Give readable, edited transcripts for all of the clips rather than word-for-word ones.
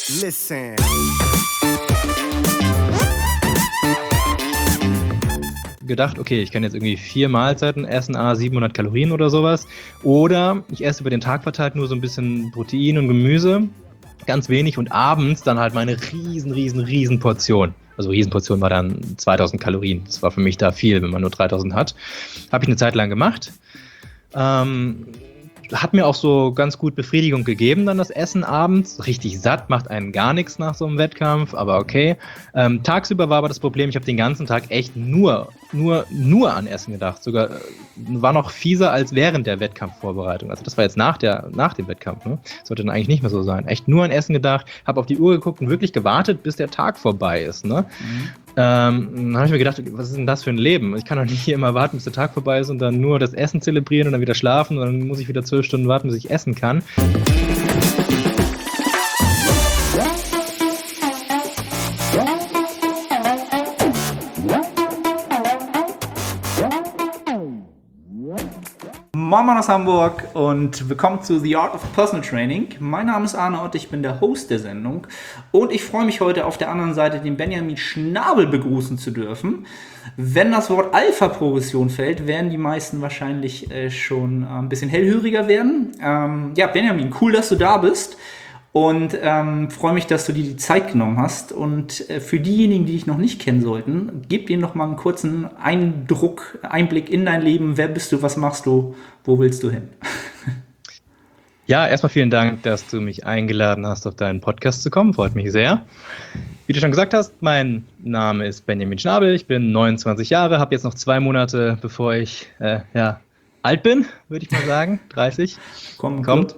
Listen. Gedacht, okay, ich kann jetzt irgendwie 4 Mahlzeiten essen, 700 Kalorien oder sowas. Oder ich esse über den Tag verteilt nur so ein bisschen Protein und Gemüse, ganz wenig, und abends dann halt meine riesen Portion. Also Riesenportion war dann 2000 Kalorien. Das war für mich da viel, wenn man nur 3000 hat. Habe ich eine Zeit lang gemacht. Hat mir auch so ganz gut Befriedigung gegeben, dann das Essen abends. Richtig satt, macht einen gar nichts nach so einem Wettkampf, aber okay. Tagsüber war aber das Problem, ich habe den ganzen Tag echt nur an Essen gedacht. Sogar war noch fieser als während der Wettkampfvorbereitung. Also das war jetzt nach dem Wettkampf, ne? Sollte dann eigentlich nicht mehr so sein. Echt nur an Essen gedacht, habe auf die Uhr geguckt und wirklich gewartet, bis der Tag vorbei ist, ne? Dann habe ich mir gedacht, was ist denn das für ein Leben? Ich kann doch nicht hier immer warten, bis der Tag vorbei ist und dann nur das Essen zelebrieren und dann wieder schlafen und dann muss ich wieder 12 Stunden warten, bis ich essen kann. Moin Moin aus Hamburg und willkommen zu The Art of Personal Training. Mein Name ist Arne und ich bin der Host der Sendung. Und ich freue mich heute auf der anderen Seite den Benjamin Schnabel begrüßen zu dürfen. Wenn das Wort Alpha-Progression fällt, werden die meisten wahrscheinlich schon ein bisschen hellhöriger werden. Ja, Benjamin, cool, dass du da bist. Und freue mich, dass du dir die Zeit genommen hast. Und für diejenigen, die dich noch nicht kennen sollten, gib dir noch mal einen kurzen Einblick in dein Leben. Wer bist du, was machst du, wo willst du hin? Ja, erstmal vielen Dank, dass du mich eingeladen hast, auf deinen Podcast zu kommen. Freut mich sehr. Wie du schon gesagt hast, mein Name ist Benjamin Schnabel. Ich bin 29 Jahre, habe jetzt noch 2 Monate, bevor ich alt bin, würde ich mal sagen. 30. Kommt.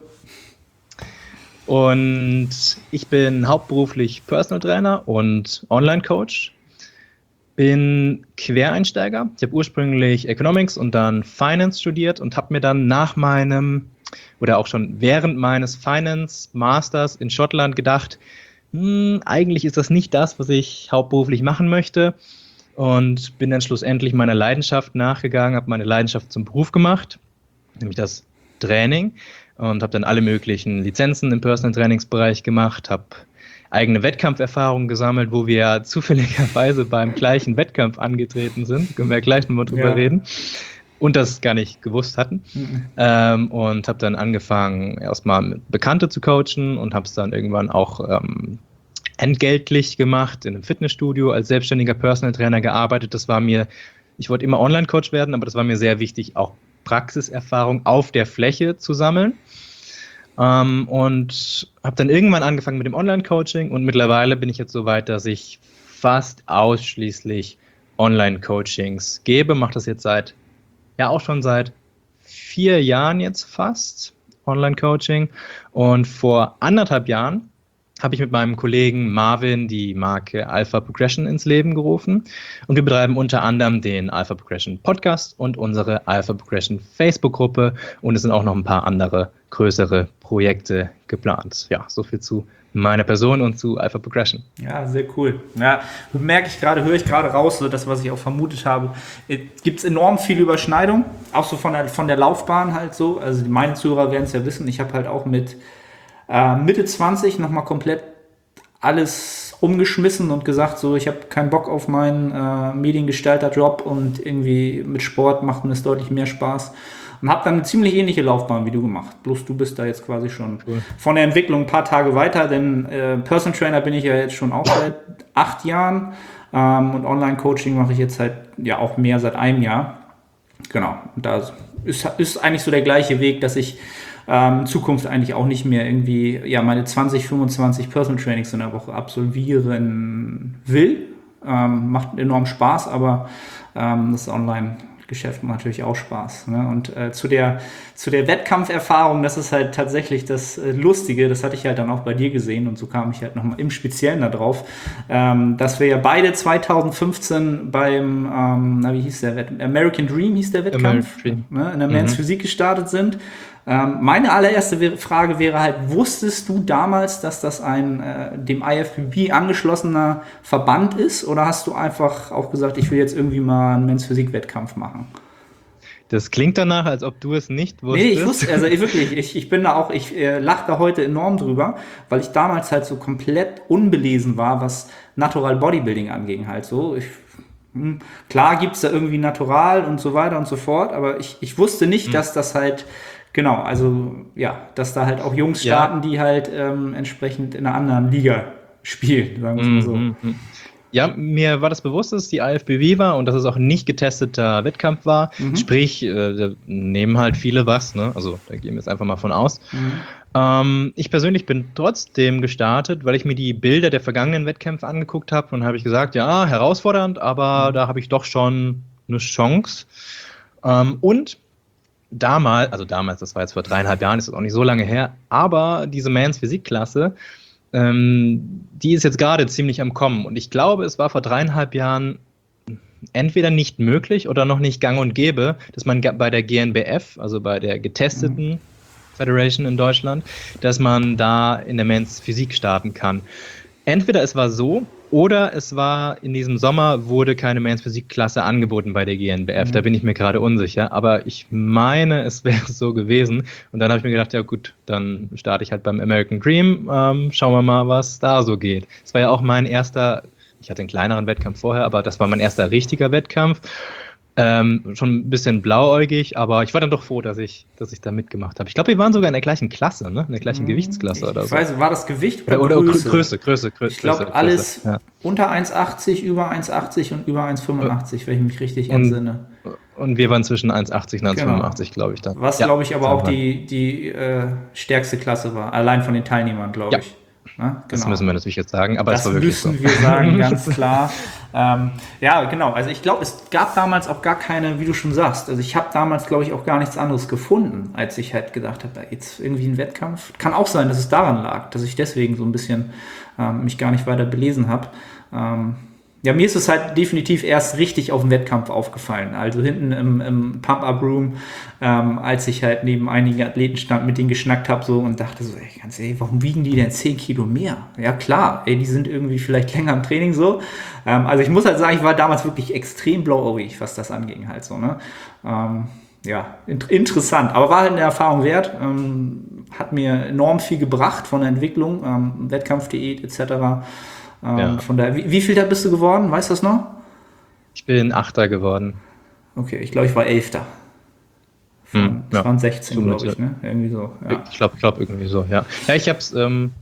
Und ich bin hauptberuflich Personal Trainer und Online-Coach. Bin Quereinsteiger. Ich habe ursprünglich Economics und dann Finance studiert und habe mir dann nach meinem oder auch schon während meines Finance-Masters in Schottland gedacht, eigentlich ist das nicht das, was ich hauptberuflich machen möchte. Und bin dann schlussendlich meiner Leidenschaft nachgegangen, habe meine Leidenschaft zum Beruf gemacht, nämlich das Training. Und habe dann alle möglichen Lizenzen im Personal Trainingsbereich gemacht, habe eigene Wettkampferfahrungen gesammelt, wo wir ja zufälligerweise beim gleichen Wettkampf angetreten sind. Können wir ja gleich nochmal drüber reden. Und das gar nicht gewusst hatten. Und habe dann angefangen, erstmal Bekannte zu coachen und habe es dann irgendwann auch entgeltlich gemacht, in einem Fitnessstudio als selbstständiger Personal Trainer gearbeitet. Ich wollte immer Online-Coach werden, aber das war mir sehr wichtig, auch Praxiserfahrung auf der Fläche zu sammeln. Und habe dann irgendwann angefangen mit dem Online-Coaching und mittlerweile bin ich jetzt so weit, dass ich fast ausschließlich Online-Coachings gebe. Mache das jetzt schon seit 4 Jahren jetzt fast, Online-Coaching. Und vor 1,5 Jahren habe ich mit meinem Kollegen Marvin die Marke Alpha Progression ins Leben gerufen. Und wir betreiben unter anderem den Alpha Progression Podcast und unsere Alpha Progression Facebook-Gruppe. Und es sind auch noch ein paar andere größere Projekte geplant. Ja, so viel zu meiner Person und zu Alpha Progression. Ja, sehr cool. Ja, höre ich gerade raus, so das, was ich auch vermutet habe. Gibt es enorm viel Überschneidung, auch so von der Laufbahn halt so. Also meine Zuhörer werden es ja wissen, ich habe halt auch mit Mitte 20 nochmal komplett alles umgeschmissen und gesagt, so ich habe keinen Bock auf meinen Mediengestalter-Job und irgendwie mit Sport macht mir es deutlich mehr Spaß. Und habe dann eine ziemlich ähnliche Laufbahn wie du gemacht. Bloß du bist da jetzt quasi schon von der Entwicklung ein paar Tage weiter, denn Personal Trainer bin ich ja jetzt schon auch seit 8 Jahren und Online-Coaching mache ich jetzt auch mehr seit 1 Jahr. Genau, und da ist eigentlich so der gleiche Weg, dass ich in Zukunft eigentlich auch nicht mehr irgendwie meine 20, 25 Personal Trainings in der Woche absolvieren will. Macht enorm Spaß, aber das Online-Geschäft macht natürlich auch Spaß. Ne? Und zu der Wettkampferfahrung, das ist halt tatsächlich das Lustige, das hatte ich halt dann auch bei dir gesehen und so kam ich halt nochmal im Speziellen da drauf, dass wir ja beide 2015 beim, wie hieß der American Dream hieß der Wettkampf, ne, in der Men's Physik gestartet sind. Meine allererste Frage wäre halt, wusstest du damals, dass das ein dem IFBB angeschlossener Verband ist oder hast du einfach auch gesagt, ich will jetzt irgendwie mal einen Men's Physik-Wettkampf machen? Das klingt danach, als ob du es nicht wusstest. Nee, ich wusste, also wirklich, ich bin da auch, ich lache da heute enorm drüber, weil ich damals halt so komplett unbelesen war, was Natural Bodybuilding anging halt so. Klar gibt's da irgendwie Natural und so weiter und so fort, aber ich wusste nicht, dass das halt, genau, also ja, dass da halt auch Jungs starten, die halt entsprechend in einer anderen Liga spielen, sagen wir es mal so. Ja, mir war das bewusst, dass es die IFBB war und dass es auch ein nicht getesteter Wettkampf war. Sprich, da nehmen halt viele was, ne? Also da gehen wir jetzt einfach mal von aus. Ich persönlich bin trotzdem gestartet, weil ich mir die Bilder der vergangenen Wettkämpfe angeguckt habe und habe ich gesagt, ja, herausfordernd, aber da habe ich doch schon eine Chance. Und damals, das war jetzt vor 3,5 Jahren, ist das auch nicht so lange her, aber diese Men's Physik-Klasse, die ist jetzt gerade ziemlich am Kommen. Und ich glaube, es war vor 3,5 Jahren entweder nicht möglich oder noch nicht gang und gäbe, dass man bei der GNBF, also bei der getesteten Federation in Deutschland, dass man da in der Men's Physik starten kann. Entweder es war so, oder es war in diesem Sommer, wurde keine Men's Physik-Klasse angeboten bei der GNBF. Da bin ich mir gerade unsicher. Aber ich meine, es wäre so gewesen. Und dann habe ich mir gedacht, ja gut, dann starte ich halt beim American Dream. Schauen wir mal, was da so geht. Es war ja auch mein erster, ich hatte einen kleineren Wettkampf vorher, aber das war mein erster richtiger Wettkampf. Schon ein bisschen blauäugig, aber ich war dann doch froh, dass ich da mitgemacht habe. Ich glaube, wir waren sogar in der gleichen Klasse, ne? In der gleichen Gewichtsklasse oder so. Ich weiß, war das Gewicht oder Größe? Ich glaube, alles unter 1,80, über 1,80 und über 1,85, wenn ich mich richtig entsinne. Und wir waren zwischen 1,80 und 1,85, glaube ich. Dann. Was, glaube ich, aber auch die stärkste Klasse war. Allein von den Teilnehmern, glaube ich. Ja, genau. Das müssen wir natürlich jetzt sagen, aber es war wirklich so. Das müssen wir sagen, ganz klar. Ja, genau. Also ich glaube, es gab damals auch gar keine, wie du schon sagst, also ich habe damals, glaube ich, auch gar nichts anderes gefunden, als ich halt gedacht habe, jetzt irgendwie ein Wettkampf. Kann auch sein, dass es daran lag, dass ich deswegen so ein bisschen mich gar nicht weiter belesen habe. Ja, mir ist es halt definitiv erst richtig auf dem Wettkampf aufgefallen. Also hinten im Pump-Up-Room, als ich halt neben einigen Athleten stand, mit denen geschnackt habe so und dachte so, ey, ganz ehrlich, warum wiegen die denn 10 Kilo mehr? Ja klar, ey, die sind irgendwie vielleicht länger im Training so. Also ich muss halt sagen, ich war damals wirklich extrem blauäugig, was das anging halt so, ne? Ja, interessant, aber war halt eine Erfahrung wert, hat mir enorm viel gebracht von der Entwicklung, Wettkampfdiät etc., von daher, wie viel da bist du geworden? Weißt du das noch? Ich bin 8. geworden. Okay, ich glaube, ich war 11. Das waren 16, glaube ich, ne? Irgendwie so. Ja. Ich glaube irgendwie so, ja. Ja, ich habe es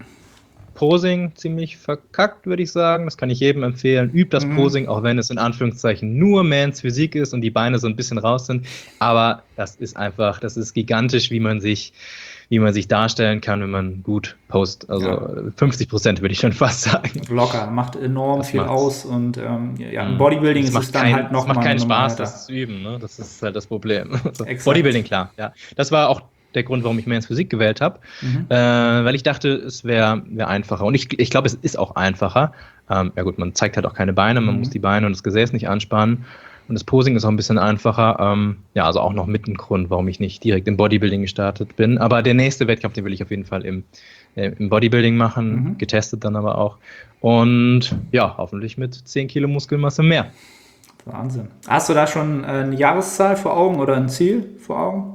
Posing ziemlich verkackt, würde ich sagen. Das kann ich jedem empfehlen. Übt das Posing, auch wenn es in Anführungszeichen nur Men's Physik ist und die Beine so ein bisschen raus sind. Aber das ist gigantisch, wie man sich darstellen kann, wenn man gut post. Also 50% würde ich schon fast sagen. Locker, macht enorm viel aus und im Bodybuilding ist es dann halt noch mal. Es macht keinen Spaß, das zu üben, ne? Das ist halt das Problem. Also, Bodybuilding, klar, ja. Das war auch der Grund, warum ich Men's Physik gewählt habe, weil ich dachte, es wäre einfacher. Und ich glaube, es ist auch einfacher. Ja gut, man zeigt halt auch keine Beine, man muss die Beine und das Gesäß nicht anspannen. Und das Posing ist auch ein bisschen einfacher. Ja, also auch noch mit ein Grund, warum ich nicht direkt im Bodybuilding gestartet bin. Aber der nächste Wettkampf, den will ich auf jeden Fall im Bodybuilding machen, getestet dann aber auch. Und ja, hoffentlich mit 10 Kilo Muskelmasse mehr. Wahnsinn. Hast du da schon eine Jahreszahl vor Augen oder ein Ziel vor Augen?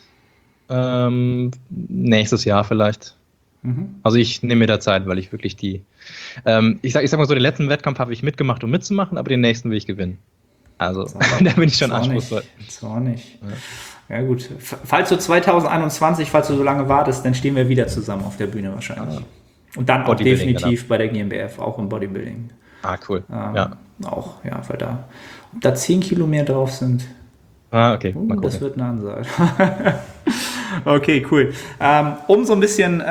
Nächstes Jahr vielleicht. Also ich nehme mir da Zeit, weil ich wirklich ich sag mal so, den letzten Wettkampf habe ich mitgemacht, um mitzumachen, aber den nächsten will ich gewinnen. Also, da bin ich schon anspruchsvoll. Zwar nicht. Ja gut. Falls du 2021, falls du so lange wartest, dann stehen wir wieder zusammen auf der Bühne wahrscheinlich. Und dann auch definitiv bei der GmbF, auch im Bodybuilding. Ah, cool. Auch, ja, weil ob da 10 Kilo mehr drauf sind. Okay. Das wird eine Ansage. Okay, cool. Um so ein bisschen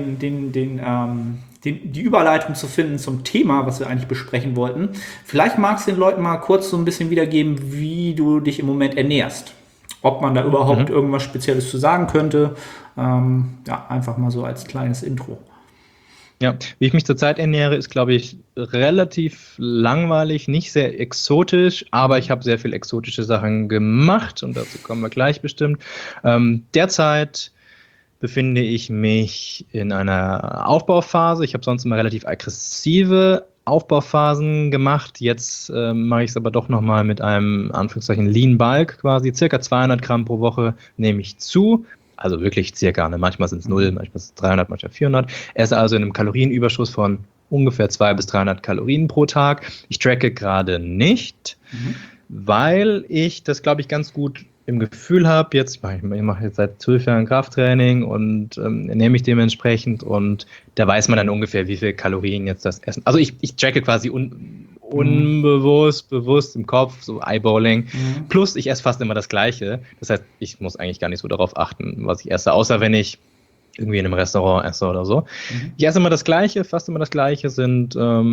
die Überleitung zu finden zum Thema, was wir eigentlich besprechen wollten. Vielleicht magst du den Leuten mal kurz so ein bisschen wiedergeben, wie du dich im Moment ernährst. Ob man da überhaupt irgendwas Spezielles zu sagen könnte. Einfach mal so als kleines Intro. Ja, wie ich mich zurzeit ernähre, ist, glaube ich, relativ langweilig, nicht sehr exotisch, aber ich habe sehr viel exotische Sachen gemacht und dazu kommen wir gleich bestimmt. Derzeit befinde ich mich in einer Aufbauphase. Ich habe sonst immer relativ aggressive Aufbauphasen gemacht. Jetzt mache ich es aber doch nochmal mit einem Anführungszeichen Lean Bulk quasi. Circa 200 Gramm pro Woche nehme ich zu. Also wirklich circa. Ne? Manchmal sind es 0, manchmal sind es 300, manchmal 400. Esse also in einem Kalorienüberschuss von ungefähr 200 bis 300 Kalorien pro Tag. Ich tracke gerade nicht, weil ich das, glaube ich, ganz gut im Gefühl habe. Ich mache jetzt seit 12 Jahren Krafttraining und ernähre mich dementsprechend, und da weiß man dann ungefähr, wie viel Kalorien jetzt das Essen. Also ich tracke quasi unbewusst, bewusst im Kopf, so Eyeballing. Plus ich esse fast immer das Gleiche. Das heißt, ich muss eigentlich gar nicht so darauf achten, was ich esse, außer wenn ich irgendwie in einem Restaurant esse oder so. Ich esse immer das Gleiche, fast immer das Gleiche, sind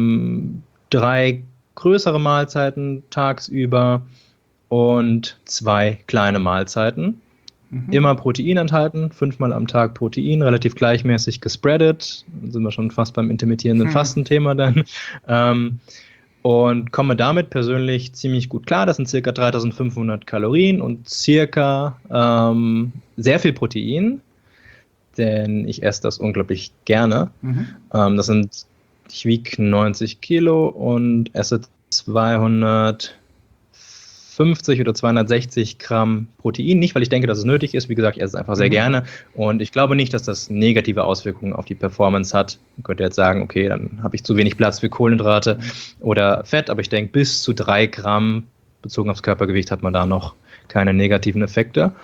3 größere Mahlzeiten tagsüber und 2 kleine Mahlzeiten. Immer Protein enthalten, 5-mal am Tag Protein, relativ gleichmäßig gespreadet. Dann sind wir schon fast beim intermittierenden Fastenthema dann. Und komme damit persönlich ziemlich gut klar. Das sind circa 3500 Kalorien und circa sehr viel Protein, denn ich esse das unglaublich gerne. Ich wiege 90 Kilo und esse 250 oder 260 Gramm Protein. Nicht, weil ich denke, dass es nötig ist. Wie gesagt, ich esse es einfach sehr gerne. Und ich glaube nicht, dass das negative Auswirkungen auf die Performance hat. Man könnte jetzt sagen, okay, dann habe ich zu wenig Platz für Kohlenhydrate oder Fett. Aber ich denke, bis zu 3 Gramm bezogen aufs Körpergewicht hat man da noch keine negativen Effekte.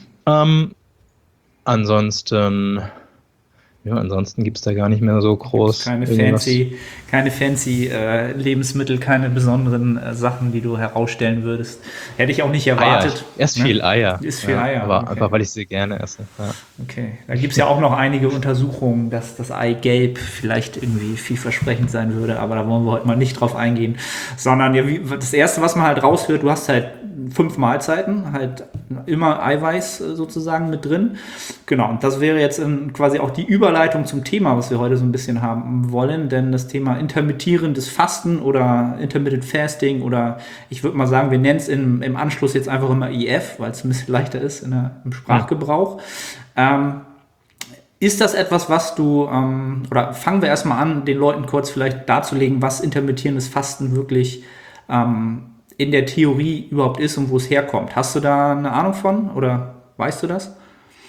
Ansonsten gibt es da gar nicht mehr so groß. Keine fancy Lebensmittel, keine besonderen Sachen, die du herausstellen würdest. Hätte ich auch nicht erwartet. Viel Eier. Ist viel Eier. Aber okay. Einfach, weil ich sie gerne esse. Ja. Okay. Da gibt es ja auch noch einige Untersuchungen, dass das Eigelb vielleicht irgendwie vielversprechend sein würde, aber da wollen wir heute mal nicht drauf eingehen. Sondern das Erste, was man halt raushört, du hast halt 5 Mahlzeiten, halt immer Eiweiß sozusagen mit drin. Genau, und das wäre jetzt quasi auch die Überleitung zum Thema, was wir heute so ein bisschen haben wollen, denn das Thema intermittierendes Fasten oder Intermittent Fasting, oder ich würde mal sagen, wir nennen es im Anschluss jetzt einfach immer IF, weil es ein bisschen leichter ist im Sprachgebrauch. Ist das etwas, was du, oder fangen wir erstmal an, den Leuten kurz vielleicht darzulegen, was intermittierendes Fasten wirklich in der Theorie überhaupt ist und wo es herkommt. Hast du da eine Ahnung von oder weißt du das?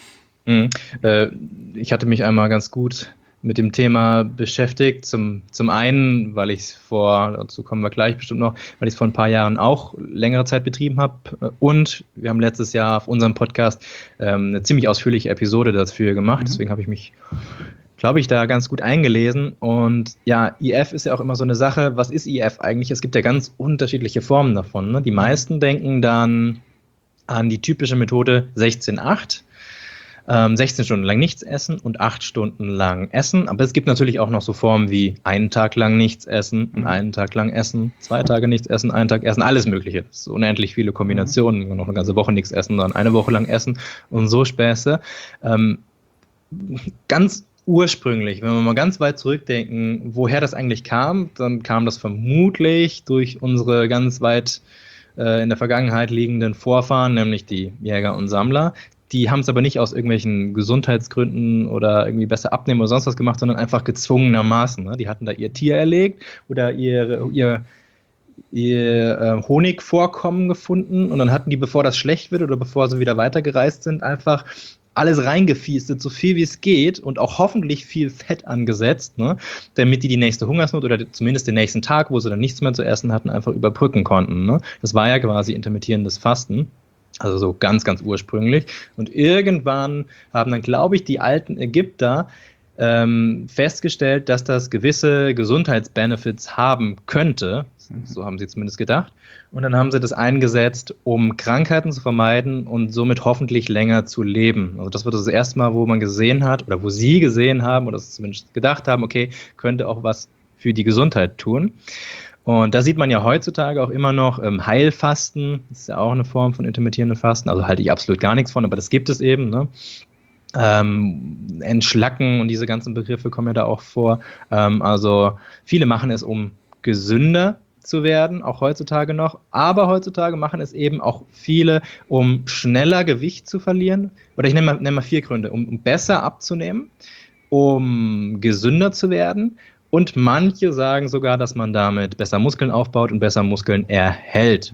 Ich hatte mich einmal ganz gut mit dem Thema beschäftigt. Zum einen, weil ich es dazu kommen wir gleich bestimmt noch, weil ich es vor ein paar Jahren auch längere Zeit betrieben habe. Und wir haben letztes Jahr auf unserem Podcast eine ziemlich ausführliche Episode dafür gemacht. Deswegen habe ich mich, glaube ich, da ganz gut eingelesen. Und ja, IF ist ja auch immer so eine Sache. Was ist IF eigentlich? Es gibt ja ganz unterschiedliche Formen davon. Ne? Die meisten denken dann an die typische Methode 16-8. 16 Stunden lang nichts essen und 8 Stunden lang essen. Aber es gibt natürlich auch noch so Formen wie einen Tag lang nichts essen und einen Tag lang essen, 2 Tage nichts essen, einen Tag essen, alles Mögliche. Das ist unendlich viele Kombinationen. Noch eine ganze Woche nichts essen, dann eine Woche lang essen und so Späße. Ganz ursprünglich, wenn wir mal ganz weit zurückdenken, woher das eigentlich kam, dann kam das vermutlich durch unsere ganz weit in der Vergangenheit liegenden Vorfahren, nämlich die Jäger und Sammler. Die haben es aber nicht aus irgendwelchen Gesundheitsgründen oder irgendwie besser abnehmen oder sonst was gemacht, sondern einfach gezwungenermaßen. Ne? Die hatten da ihr Tier erlegt oder ihr Honigvorkommen gefunden, und dann hatten die, bevor das schlecht wird oder bevor sie wieder weitergereist sind, einfach alles reingefiestet, so viel wie es geht, und auch hoffentlich viel Fett angesetzt, ne? Damit die nächste Hungersnot oder zumindest den nächsten Tag, wo sie dann nichts mehr zu essen hatten, einfach überbrücken konnten. Ne? Das war ja quasi intermittierendes Fasten. Also so ganz, ganz ursprünglich. Und irgendwann haben dann, glaube ich, die alten Ägypter festgestellt, dass das gewisse Gesundheitsbenefits haben könnte. So haben sie zumindest gedacht. Und dann haben sie das eingesetzt, um Krankheiten zu vermeiden und somit hoffentlich länger zu leben. Also das war das erste Mal, wo man gesehen hat, oder wo sie gesehen haben, oder zumindest gedacht haben, okay, könnte auch was für die Gesundheit tun. Und da sieht man ja heutzutage auch immer noch Heilfasten. Das ist ja auch eine Form von intermittierendem Fasten. Also halte ich absolut gar nichts von, aber das gibt es eben. Ne? Entschlacken und diese ganzen Begriffe kommen ja da auch vor. Also viele machen es, um gesünder zu werden, auch heutzutage noch. Aber heutzutage machen es eben auch viele, um schneller Gewicht zu verlieren. Oder ich nenne mal 4 Gründe. Um besser abzunehmen, um gesünder zu werden. Und manche sagen sogar, dass man damit besser Muskeln aufbaut und besser Muskeln erhält.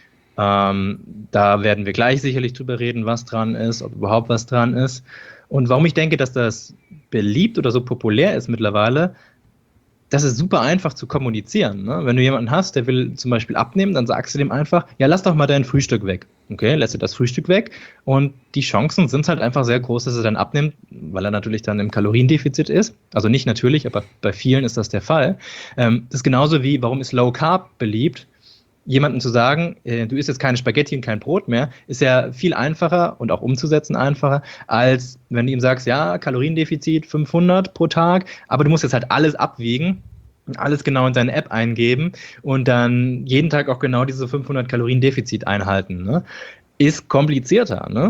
Da werden wir gleich sicherlich drüber reden, was dran ist, ob überhaupt was dran ist. Und warum ich denke, dass das beliebt oder so populär ist mittlerweile, das ist super einfach zu kommunizieren. Ne? Wenn du jemanden hast, der will zum Beispiel abnehmen, dann sagst du dem einfach, ja, lass doch mal dein Frühstück weg. Okay, lässt du das Frühstück weg und die Chancen sind halt einfach sehr groß, dass er dann abnimmt, weil er natürlich dann im Kaloriendefizit ist. Also nicht natürlich, aber bei vielen ist das der Fall. Das ist genauso wie, warum ist Low Carb beliebt? Jemandem zu sagen, du isst jetzt keine Spaghetti und kein Brot mehr, ist ja viel einfacher und auch umzusetzen einfacher, als wenn du ihm sagst, ja, Kaloriendefizit 500 pro Tag, aber du musst jetzt halt alles abwiegen, alles genau in deine App eingeben und dann jeden Tag auch genau diese 500 Kaloriendefizit einhalten. Ne? Ist komplizierter. Ne?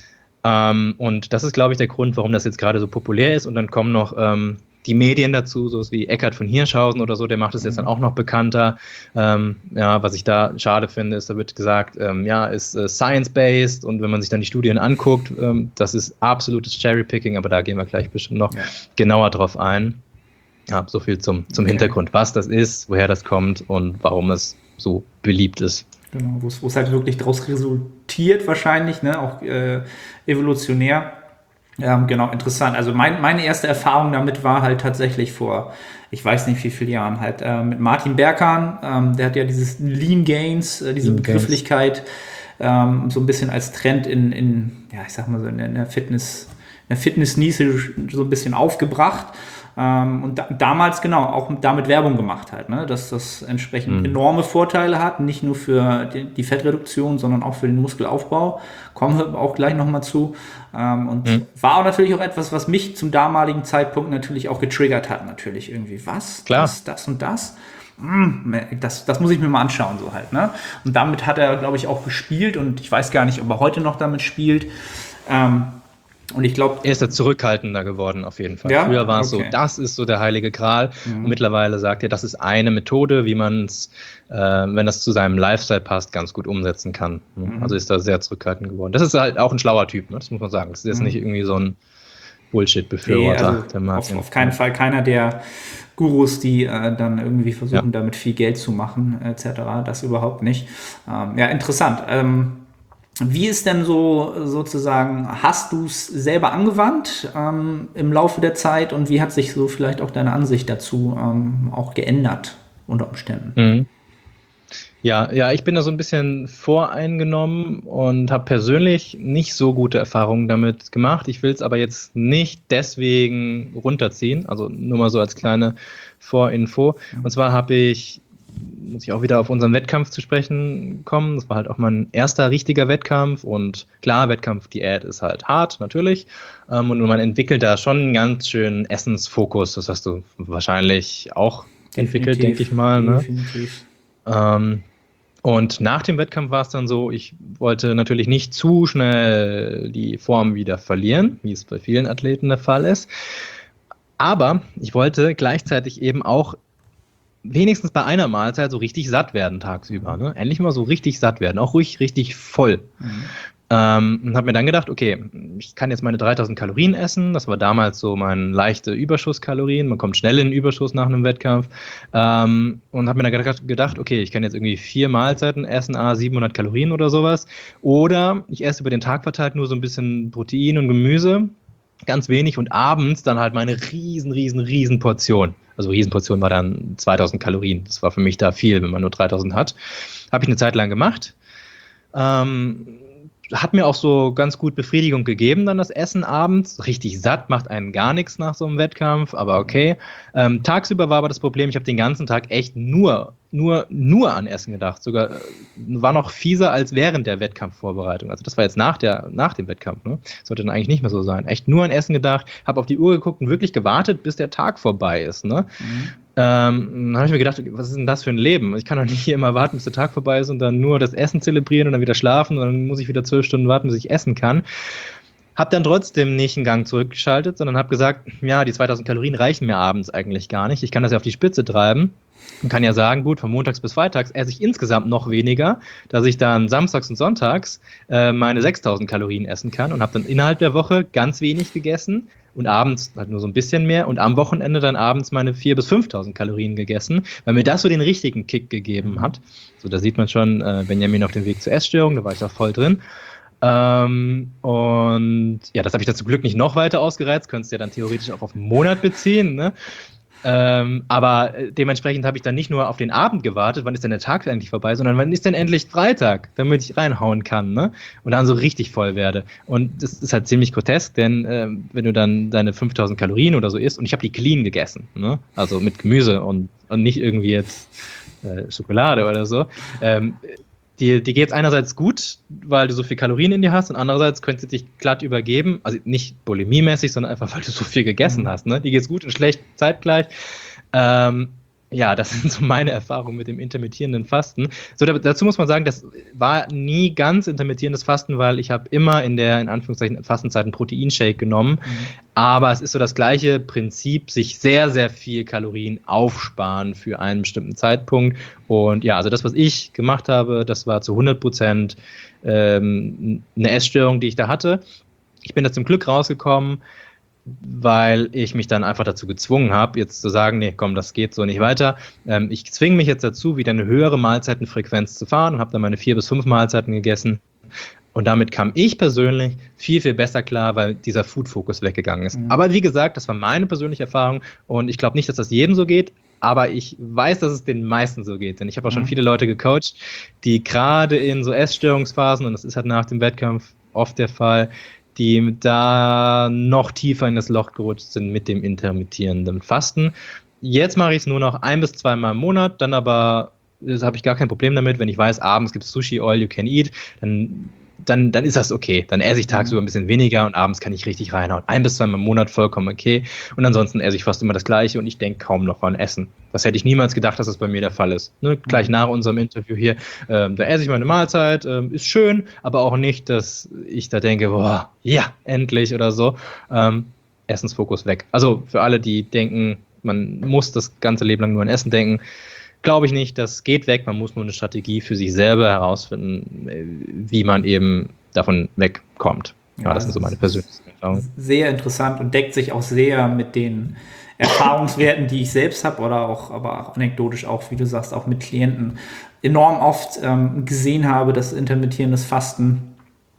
Und das ist, glaube ich, der Grund, warum das jetzt gerade so populär ist. Und dann kommen noch die Medien dazu, so wie Eckhard von Hirschhausen oder so, der macht es jetzt dann auch noch bekannter. Was ich da schade finde, ist, da wird gesagt, ist science-based und wenn man sich dann die Studien anguckt, das ist absolutes Cherry-Picking, aber da gehen wir gleich bestimmt noch genauer drauf ein. Ja, so viel zum Hintergrund, was das ist, woher das kommt und warum es so beliebt ist. Genau, wo es halt wirklich daraus resultiert wahrscheinlich, ne? Auch evolutionär. Genau, interessant. Also meine erste Erfahrung damit war halt tatsächlich vor, ich weiß nicht wie viele Jahren, halt mit Martin Berkan. Der hat ja dieses Lean Gains, diese Begrifflichkeit so ein bisschen als Trend in der Fitness-Nische so ein bisschen aufgebracht. Und damals genau auch damit Werbung gemacht hat, ne? Dass das entsprechend enorme Vorteile hat, nicht nur für die Fettreduktion, sondern auch für den Muskelaufbau. Kommen wir auch gleich nochmal zu. Und war auch natürlich auch etwas, was mich zum damaligen Zeitpunkt natürlich auch getriggert hat, natürlich irgendwie. Was? Klar. Das und das? Das muss ich mir mal anschauen, so halt, ne? Und damit hat er, glaube ich, auch gespielt und ich weiß gar nicht, ob er heute noch damit spielt. Und ich glaube, er ist da zurückhaltender geworden, auf jeden Fall. Ja? Früher war es so, das ist so der heilige Gral. Und mittlerweile sagt er, das ist eine Methode, wie man es, wenn das zu seinem Lifestyle passt, ganz gut umsetzen kann. Also ist da sehr zurückhaltend geworden. Das ist halt auch ein schlauer Typ, ne? Das muss man sagen. Das ist jetzt nicht irgendwie so ein Bullshit-Befürworter. Nee, also auf keinen Fall keiner der Gurus, die dann irgendwie versuchen, damit viel Geld zu machen, etc. Das überhaupt nicht. Interessant. Wie ist denn so sozusagen, hast du es selber angewandt im Laufe der Zeit und wie hat sich so vielleicht auch deine Ansicht dazu auch geändert unter Umständen? Ja, ich bin da so ein bisschen voreingenommen und habe persönlich nicht so gute Erfahrungen damit gemacht. Ich will es aber jetzt nicht deswegen runterziehen, also nur mal so als kleine Vorinfo. Und zwar muss ich auch wieder auf unseren Wettkampf zu sprechen kommen. Das war halt auch mein erster richtiger Wettkampf und klar, Wettkampfdiät ist halt hart, natürlich. Und man entwickelt da schon einen ganz schönen Essensfokus. Das hast du wahrscheinlich auch entwickelt, denke ich mal. Ne? Definitiv. Und nach dem Wettkampf war es dann so, ich wollte natürlich nicht zu schnell die Form wieder verlieren, wie es bei vielen Athleten der Fall ist. Aber ich wollte gleichzeitig eben auch wenigstens bei einer Mahlzeit so richtig satt werden tagsüber. Ne? Endlich mal so richtig satt werden, auch ruhig richtig voll. Und habe mir dann gedacht, okay, ich kann jetzt meine 3000 Kalorien essen. Das war damals so mein leichte Überschusskalorien. Man kommt schnell in den Überschuss nach einem Wettkampf. Und habe mir dann gedacht, okay, ich kann jetzt irgendwie 4 Mahlzeiten essen, 700 Kalorien oder sowas. Oder ich esse über den Tag verteilt nur so ein bisschen Protein und Gemüse, ganz wenig und abends dann halt meine riesen Portion. Also Riesenportion war dann 2000 Kalorien. Das war für mich da viel, wenn man nur 3000 hat. Habe ich eine Zeit lang gemacht. Hat mir auch so ganz gut Befriedigung gegeben, dann das Essen abends. Richtig satt, macht einen gar nichts nach so einem Wettkampf, aber okay. Tagsüber war aber das Problem, ich habe den ganzen Tag echt nur an Essen gedacht. Sogar war noch fieser als während der Wettkampfvorbereitung. Also das war jetzt nach dem Wettkampf. Ne? Sollte dann eigentlich nicht mehr so sein. Echt nur an Essen gedacht, habe auf die Uhr geguckt und wirklich gewartet, bis der Tag vorbei ist. Ne? Dann habe ich mir gedacht, was ist denn das für ein Leben? Ich kann doch nicht hier immer warten, bis der Tag vorbei ist und dann nur das Essen zelebrieren und dann wieder schlafen und dann muss ich wieder 12 Stunden warten, bis ich essen kann. Habe dann trotzdem nicht einen Gang zurückgeschaltet, sondern habe gesagt, ja, die 2000 Kalorien reichen mir abends eigentlich gar nicht. Ich kann das ja auf die Spitze treiben. Man kann ja sagen, gut, von montags bis freitags esse ich insgesamt noch weniger, dass ich dann samstags und sonntags meine 6000 Kalorien essen kann und habe dann innerhalb der Woche ganz wenig gegessen und abends halt nur so ein bisschen mehr und am Wochenende dann abends meine 4.000 bis 5.000 Kalorien gegessen, weil mir das so den richtigen Kick gegeben hat. So, da sieht man schon Benjamin auf dem Weg zur Essstörung, da war ich auch voll drin. Und ja, das habe ich dann zum Glück nicht noch weiter ausgereizt, könntest du ja dann theoretisch auch auf einen Monat beziehen, ne? Aber dementsprechend habe ich dann nicht nur auf den Abend gewartet, wann ist denn der Tag eigentlich vorbei, sondern wann ist denn endlich Freitag, damit ich reinhauen kann, ne? Und dann so richtig voll werde. Und das ist halt ziemlich grotesk, denn wenn du dann deine 5000 Kalorien oder so isst, und ich habe die clean gegessen, ne? Also mit Gemüse und nicht irgendwie jetzt Schokolade oder so, dir geht es einerseits gut, weil du so viel Kalorien in dir hast und andererseits könnte dich glatt übergeben, also nicht bulimiemäßig, sondern einfach, weil du so viel gegessen hast. Ne? Dir geht es gut und schlecht zeitgleich. Ja, das sind so meine Erfahrungen mit dem intermittierenden Fasten. So, dazu muss man sagen, das war nie ganz intermittierendes Fasten, weil ich habe immer in Anführungszeichen, Fastenzeit einen Proteinshake genommen. Aber es ist so das gleiche Prinzip, sich sehr, sehr viel Kalorien aufsparen für einen bestimmten Zeitpunkt. Und ja, also das, was ich gemacht habe, das war zu 100% eine Essstörung, die ich da hatte. Ich bin da zum Glück rausgekommen, weil ich mich dann einfach dazu gezwungen habe, jetzt zu sagen, nee, komm, das geht so nicht weiter. Ich zwinge mich jetzt dazu, wieder eine höhere Mahlzeitenfrequenz zu fahren und habe dann meine 4 bis 5 Mahlzeiten gegessen. Und damit kam ich persönlich viel, viel besser klar, weil dieser Food-Fokus weggegangen ist. Aber wie gesagt, das war meine persönliche Erfahrung und ich glaube nicht, dass das jedem so geht, aber ich weiß, dass es den meisten so geht. Denn ich habe auch schon viele Leute gecoacht, die gerade in so Essstörungsphasen, und das ist halt nach dem Wettkampf oft der Fall, die da noch tiefer in das Loch gerutscht sind mit dem intermittierenden Fasten. Jetzt mache ich es nur noch 1 bis 2 Mal im Monat, dann aber habe ich gar kein Problem damit, wenn ich weiß, abends gibt es Sushi, all you can eat, dann ist das okay. Dann esse ich tagsüber ein bisschen weniger und abends kann ich richtig reinhauen. 1 bis 2 Mal im Monat vollkommen okay. Und ansonsten esse ich fast immer das Gleiche und ich denke kaum noch an Essen. Das hätte ich niemals gedacht, dass das bei mir der Fall ist. Ne? Gleich nach unserem Interview hier, da esse ich meine Mahlzeit, ist schön, aber auch nicht, dass ich da denke, boah, ja, endlich oder so. Essensfokus weg. Also für alle, die denken, man muss das ganze Leben lang nur an Essen denken, glaube ich nicht, das geht weg. Man muss nur eine Strategie für sich selber herausfinden, wie man eben davon wegkommt. Ja, das sind so meine persönlichen Erfahrungen. Sehr interessant und deckt sich auch sehr mit den Erfahrungswerten, die ich selbst habe aber auch anekdotisch auch, wie du sagst, auch mit Klienten enorm oft gesehen habe, dass intermittierendes Fasten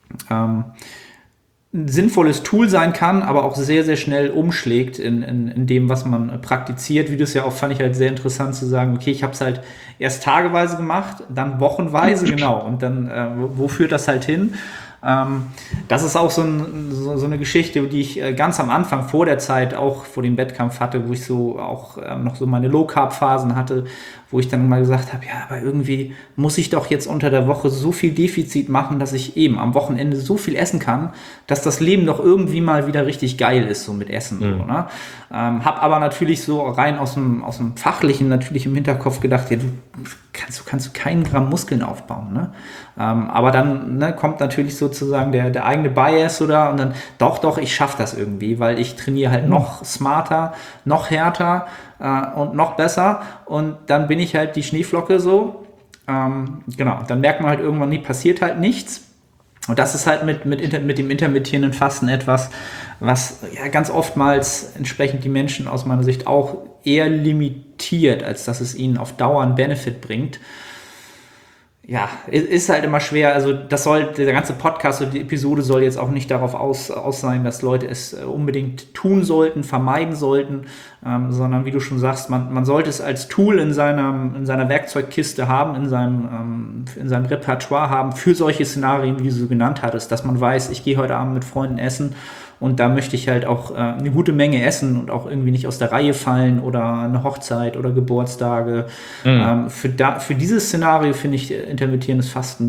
ein sinnvolles Tool sein kann, aber auch sehr, sehr schnell umschlägt in dem, was man praktiziert. Wie du es ja auch, fand ich halt sehr interessant zu sagen, okay, ich habe es halt erst tageweise gemacht, dann wochenweise, genau. Und dann, wo führt das halt hin? Das ist auch so eine Geschichte, die ich ganz am Anfang vor der Zeit, auch vor dem Wettkampf hatte, wo ich so auch noch so meine Low-Carb-Phasen hatte, wo ich dann mal gesagt habe, ja, aber irgendwie muss ich doch jetzt unter der Woche so viel Defizit machen, dass ich eben am Wochenende so viel essen kann, dass das Leben doch irgendwie mal wieder richtig geil ist, so mit Essen. So, ne? Hab aber natürlich so rein aus dem Fachlichen natürlich im Hinterkopf gedacht, ja, du kannst keinen Gramm Muskeln aufbauen. Ne? Aber dann kommt natürlich sozusagen der eigene Bias oder und dann doch, ich schaffe das irgendwie, weil ich trainiere halt noch smarter, noch härter und noch besser und dann bin ich halt die Schneeflocke so. Genau, dann merkt man halt irgendwann, nie passiert halt nichts. Und das ist halt mit dem intermittierenden Fasten etwas, was ja ganz oftmals entsprechend die Menschen aus meiner Sicht auch eher limitiert, als dass es ihnen auf Dauer einen Benefit bringt. Ja, ist halt immer schwer, also der ganze Podcast oder die Episode soll jetzt auch nicht darauf aus sein, dass Leute es unbedingt tun sollten, vermeiden sollten, sondern wie du schon sagst, man sollte es als Tool in seiner Werkzeugkiste haben, in seinem Repertoire haben für solche Szenarien, wie du so genannt hattest, dass man weiß, ich gehe heute Abend mit Freunden essen und da möchte ich halt auch eine gute Menge essen und auch irgendwie nicht aus der Reihe fallen oder eine Hochzeit oder Geburtstage. Für dieses Szenario finde ich intermittierendes Fasten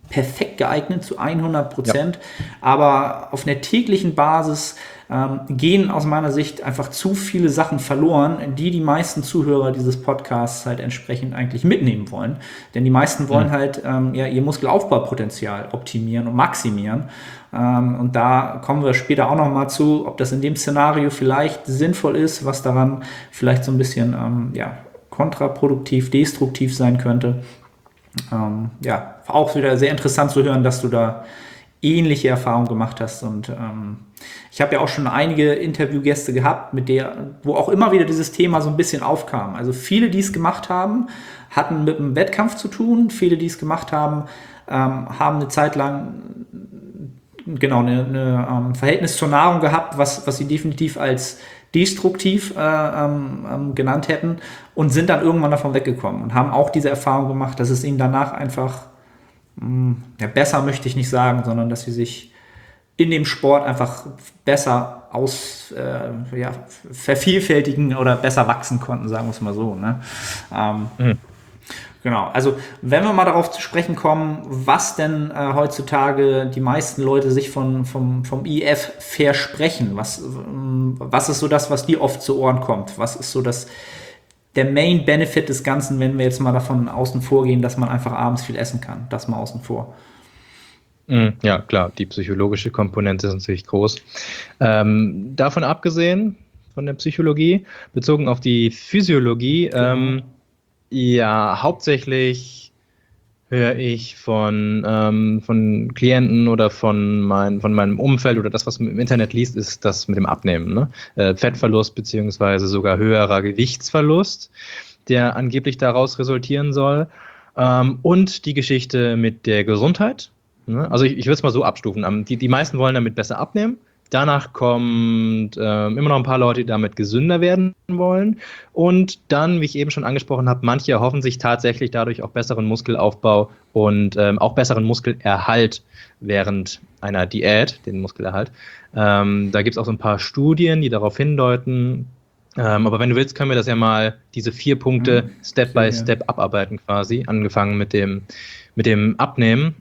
perfekt geeignet zu 100%, aber auf einer täglichen Basis gehen aus meiner Sicht einfach zu viele Sachen verloren, die meisten Zuhörer dieses Podcasts halt entsprechend eigentlich mitnehmen wollen. Denn die meisten wollen halt ihr Muskelaufbaupotenzial optimieren und maximieren. Und da kommen wir später auch nochmal zu, ob das in dem Szenario vielleicht sinnvoll ist, was daran vielleicht so ein bisschen kontraproduktiv, destruktiv sein könnte. Auch wieder sehr interessant zu hören, dass du da ähnliche Erfahrungen gemacht hast. Und ich habe ja auch schon einige Interviewgäste gehabt, wo auch immer wieder dieses Thema so ein bisschen aufkam. Also viele, die es gemacht haben, hatten mit einem Wettkampf zu tun. Viele, die es gemacht haben, haben eine Zeit lang eine Verhältnis zur Nahrung gehabt, was sie definitiv als destruktiv genannt hätten, und sind dann irgendwann davon weggekommen und haben auch diese Erfahrung gemacht, dass es ihnen danach einfach besser möchte ich nicht sagen, sondern dass sie sich in dem Sport einfach besser vervielfältigen oder besser wachsen konnten, sagen wir es mal so. Ne? Genau, also wenn wir mal darauf zu sprechen kommen, was denn heutzutage die meisten Leute sich vom IF versprechen, was ist so das, was dir oft zu Ohren kommt? Was ist so der Main Benefit des Ganzen, wenn wir jetzt mal davon außen vor gehen, dass man einfach abends viel essen kann? Das mal außen vor. Ja, klar, die psychologische Komponente ist natürlich groß. Davon abgesehen, von der Psychologie, bezogen auf die Physiologie, hauptsächlich höre ich von Klienten oder von meinem Umfeld oder das, was man im Internet liest, ist das mit dem Abnehmen. Ne? Fettverlust beziehungsweise sogar höherer Gewichtsverlust, der angeblich daraus resultieren soll. Und die Geschichte mit der Gesundheit. Ne? Also ich würde es mal so abstufen. Die meisten wollen damit besser abnehmen. Danach kommt immer noch ein paar Leute, die damit gesünder werden wollen. Und dann, wie ich eben schon angesprochen habe, manche erhoffen sich tatsächlich dadurch auch besseren Muskelaufbau und auch besseren Muskelerhalt während einer Diät, den Muskelerhalt. Da gibt es auch so ein paar Studien, die darauf hindeuten. Aber wenn du willst, können wir das ja mal, diese 4 Punkte Step by Step abarbeiten quasi, angefangen mit dem Abnehmen.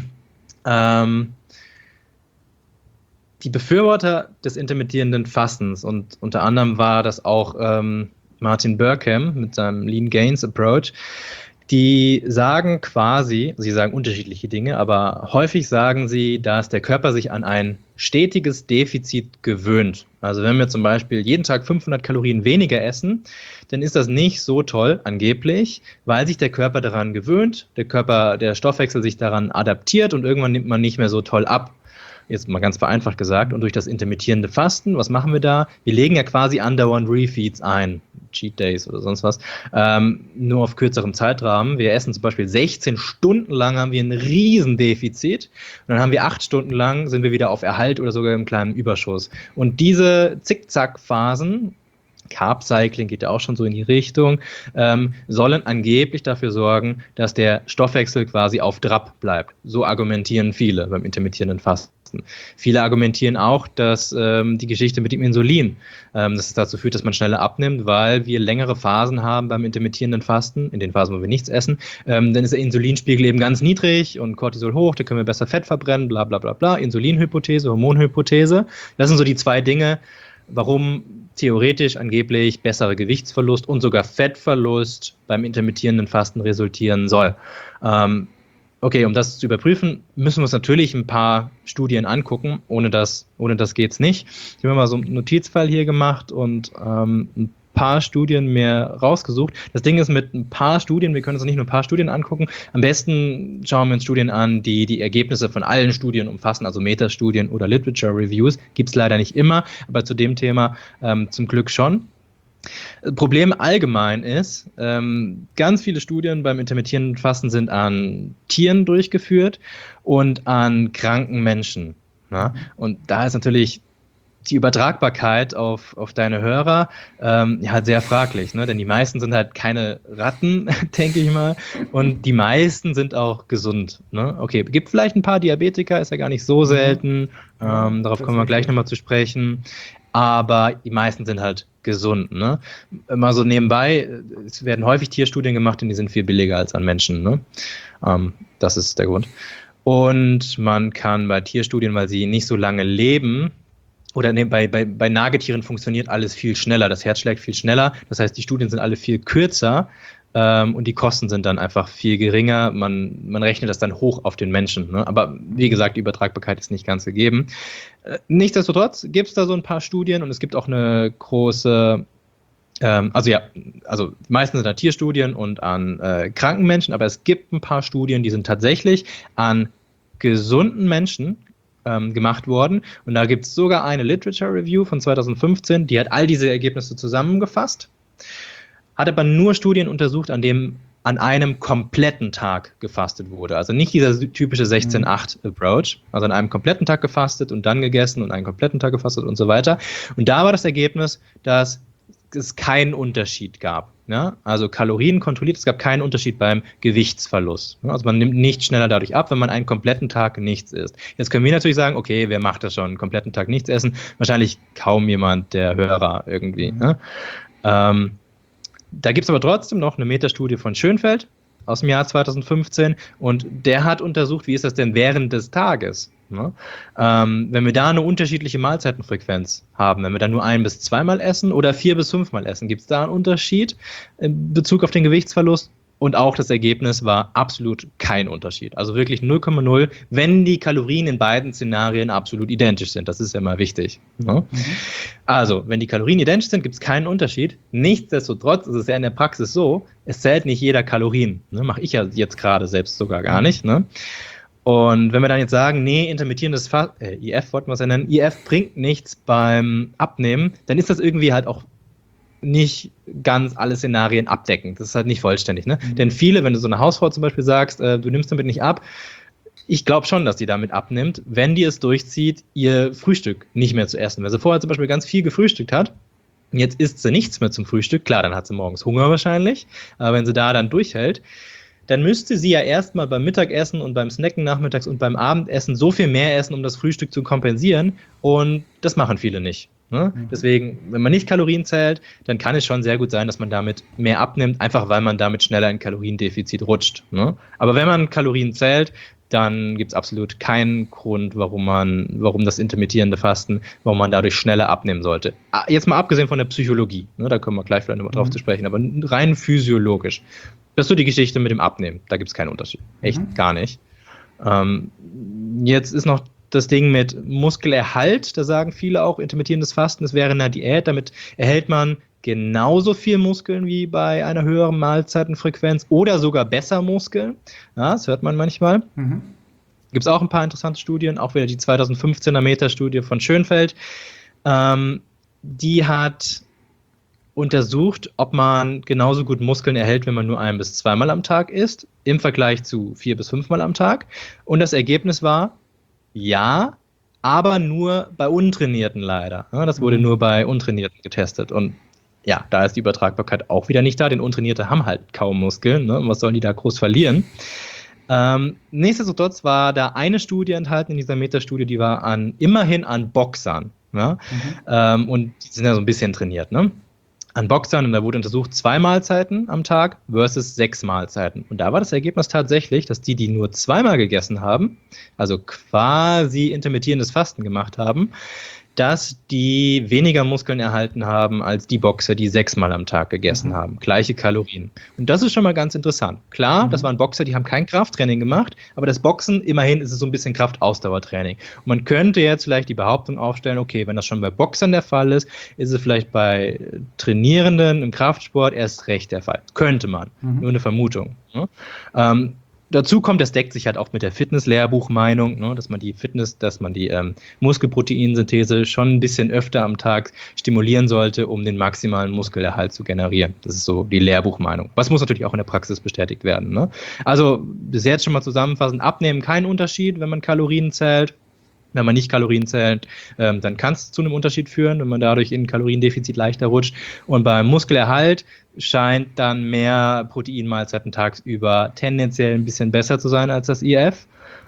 Die Befürworter des intermittierenden Fastens, und unter anderem war das auch Martin Berkham mit seinem Lean Gains Approach, die sagen quasi, sie sagen unterschiedliche Dinge, aber häufig sagen sie, dass der Körper sich an ein stetiges Defizit gewöhnt. Also wenn wir zum Beispiel jeden Tag 500 Kalorien weniger essen, dann ist das nicht so toll, angeblich, weil sich der Körper daran gewöhnt, der Stoffwechsel sich daran adaptiert und irgendwann nimmt man nicht mehr so toll ab. Jetzt mal ganz vereinfacht gesagt. Und durch das intermittierende Fasten, was machen wir da? Wir legen ja quasi andauernd Refeeds ein, Cheat Days oder sonst was, nur auf kürzerem Zeitrahmen. Wir essen zum Beispiel 16 Stunden lang, haben wir ein Riesendefizit. Und dann haben wir 8 Stunden lang, sind wir wieder auf Erhalt oder sogar im kleinen Überschuss. Und diese Zickzack-Phasen, Carb Cycling geht ja auch schon so in die Richtung, sollen angeblich dafür sorgen, dass der Stoffwechsel quasi auf Trab bleibt. So argumentieren viele beim intermittierenden Fasten. Viele argumentieren auch, dass die Geschichte mit dem Insulin, dass es dazu führt, dass man schneller abnimmt, weil wir längere Phasen haben beim intermittierenden Fasten, in den Phasen, wo wir nichts essen, dann ist der Insulinspiegel eben ganz niedrig und Cortisol hoch, da können wir besser Fett verbrennen, bla bla bla bla, Insulinhypothese, Hormonhypothese. Das sind so die 2 Dinge, warum theoretisch angeblich besserer Gewichtsverlust und sogar Fettverlust beim intermittierenden Fasten resultieren soll. Okay, um das zu überprüfen, müssen wir uns natürlich ein paar Studien angucken. Ohne das geht's nicht. Ich habe mir mal so einen Notizfall hier gemacht und ein paar Studien mehr rausgesucht. Das Ding ist mit ein paar Studien, wir können uns nicht nur ein paar Studien angucken. Am besten schauen wir uns Studien an, die die Ergebnisse von allen Studien umfassen, also Metastudien oder Literature Reviews. Gibt es leider nicht immer, aber zu dem Thema zum Glück schon. Problem allgemein ist, ganz viele Studien beim intermittierenden Fasten sind an Tieren durchgeführt und an kranken Menschen. Na? Und da ist natürlich die Übertragbarkeit auf deine Hörer halt sehr fraglich, ne? Denn die meisten sind halt keine Ratten, denke ich mal, und die meisten sind auch gesund. Ne? Okay, gibt vielleicht ein paar Diabetiker, ist ja gar nicht so selten, darauf kommen wir gleich nochmal zu sprechen, aber die meisten sind halt gesund. Ne? Mal so nebenbei, es werden häufig Tierstudien gemacht und die sind viel billiger als an Menschen. Ne? Das ist der Grund. Und man kann bei Tierstudien, weil sie nicht so lange leben, oder nee, bei Nagetieren funktioniert alles viel schneller. Das Herz schlägt viel schneller. Das heißt, die Studien sind alle viel kürzer und die Kosten sind dann einfach viel geringer. Man rechnet das dann hoch auf den Menschen. Ne? Aber wie gesagt, die Übertragbarkeit ist nicht ganz gegeben. Nichtsdestotrotz gibt es da so ein paar Studien und es gibt auch eine große, also meistens sind da Tierstudien und an kranken Menschen, aber es gibt ein paar Studien, die sind tatsächlich an gesunden Menschen gemacht worden. Und da gibt es sogar eine Literature Review von 2015, die hat all diese Ergebnisse zusammengefasst, hat aber nur Studien untersucht, an einem kompletten Tag gefastet wurde. Also nicht dieser typische 16-8-Approach, also an einem kompletten Tag gefastet und dann gegessen und einen kompletten Tag gefastet und so weiter. Und da war das Ergebnis, dass es keinen Unterschied gab. Ja? Also Kalorien kontrolliert, es gab keinen Unterschied beim Gewichtsverlust. Also man nimmt nicht schneller dadurch ab, wenn man einen kompletten Tag nichts isst. Jetzt können wir natürlich sagen, okay, wer macht das schon, einen kompletten Tag nichts essen? Wahrscheinlich kaum jemand, der Hörer irgendwie. Ne? Da gibt es aber trotzdem noch eine Metastudie von Schönfeld aus dem Jahr 2015 und der hat untersucht, wie ist das denn während des Tages? Ne? Wenn wir da eine unterschiedliche Mahlzeitenfrequenz haben, wenn wir dann nur 1- bis 2-mal essen oder 4- bis 5-mal essen, gibt es da einen Unterschied in Bezug auf den Gewichtsverlust? Und auch das Ergebnis war absolut kein Unterschied. Also wirklich 0,0, wenn die Kalorien in beiden Szenarien absolut identisch sind. Das ist ja mal wichtig. Ne? Also, wenn die Kalorien identisch sind, gibt es keinen Unterschied. Nichtsdestotrotz ist es ja in der Praxis so, es zählt nicht jeder Kalorien. Ne? Mache ich ja jetzt gerade selbst sogar gar nicht. Ne? Und wenn wir dann jetzt sagen, nee, intermittierendes IF wollten wir es ja nennen, IF bringt nichts beim Abnehmen, dann ist das irgendwie halt auch nicht ganz alle Szenarien abdeckend. Das ist halt nicht vollständig. Ne? Denn viele, wenn du so eine Hausfrau zum Beispiel sagst, du nimmst damit nicht ab, ich glaube schon, dass die damit abnimmt, wenn die es durchzieht, ihr Frühstück nicht mehr zu essen. Wenn sie vorher zum Beispiel ganz viel gefrühstückt hat, jetzt isst sie nichts mehr zum Frühstück, klar, dann hat sie morgens Hunger wahrscheinlich, aber wenn sie da dann durchhält, dann müsste sie ja erstmal beim Mittagessen und beim Snacken nachmittags und beim Abendessen so viel mehr essen, um das Frühstück zu kompensieren. Und das machen viele nicht. Ne? Deswegen, wenn man nicht Kalorien zählt, dann kann es schon sehr gut sein, dass man damit mehr abnimmt, einfach weil man damit schneller in Kaloriendefizit rutscht. Ne? Aber wenn man Kalorien zählt, dann gibt es absolut keinen Grund, warum das intermittierende Fasten, warum man dadurch schneller abnehmen sollte. Jetzt mal abgesehen von der Psychologie, ne? Da kommen wir gleich vielleicht nochmal drauf zu sprechen, aber rein physiologisch. Das ist so die Geschichte mit dem Abnehmen. Da gibt es keinen Unterschied. Echt gar nicht. Jetzt ist noch das Ding mit Muskelerhalt. Da sagen viele auch, intermittierendes Fasten, das wäre eine Diät. Damit erhält man genauso viel Muskeln wie bei einer höheren Mahlzeitenfrequenz oder sogar besser Muskeln. Ja, das hört man manchmal. Gibt es auch ein paar interessante Studien, auch wieder die 2015er Metastudie von Schönfeld. Die hat untersucht, ob man genauso gut Muskeln erhält, wenn man nur 1- bis 2-mal am Tag isst, im Vergleich zu 4- bis 5-mal am Tag. Und das Ergebnis war, ja, aber nur bei Untrainierten leider. Ja, das wurde nur bei Untrainierten getestet. Und ja, da ist die Übertragbarkeit auch wieder nicht da, denn Untrainierte haben halt kaum Muskeln. Ne? Und was sollen die da groß verlieren? Nichtsdestotrotz war da eine Studie enthalten in dieser Metastudie, die war immerhin an Boxern. Ja? Und die sind ja so ein bisschen trainiert, ne? An Boxern, und da wurde untersucht 2 Mahlzeiten am Tag versus 6 Mahlzeiten. Und da war das Ergebnis tatsächlich, dass die nur 2-mal gegessen haben, also quasi intermittierendes Fasten gemacht haben, dass die weniger Muskeln erhalten haben als die Boxer, die 6-mal am Tag gegessen haben. Gleiche Kalorien. Und das ist schon mal ganz interessant. Klar, das waren Boxer, die haben kein Krafttraining gemacht, aber das Boxen, immerhin ist es so ein bisschen Kraftausdauertraining. Und man könnte jetzt vielleicht die Behauptung aufstellen, okay, wenn das schon bei Boxern der Fall ist, ist es vielleicht bei Trainierenden im Kraftsport erst recht der Fall. Könnte man. Nur eine Vermutung. Ne? Dazu kommt, das deckt sich halt auch mit der Fitness-Lehrbuch-Meinung, ne, dass man die Muskelproteinsynthese schon ein bisschen öfter am Tag stimulieren sollte, um den maximalen Muskelerhalt zu generieren. Das ist so die Lehrbuchmeinung. Was muss natürlich auch in der Praxis bestätigt werden. Ne? Also bis jetzt schon mal zusammenfassend, Abnehmen kein Unterschied, wenn man Kalorien zählt. Wenn man nicht Kalorien zählt, dann kann es zu einem Unterschied führen, wenn man dadurch in Kaloriendefizit leichter rutscht. Und beim Muskelerhalt scheint dann mehr Proteinmahlzeiten tagsüber tendenziell ein bisschen besser zu sein als das IF.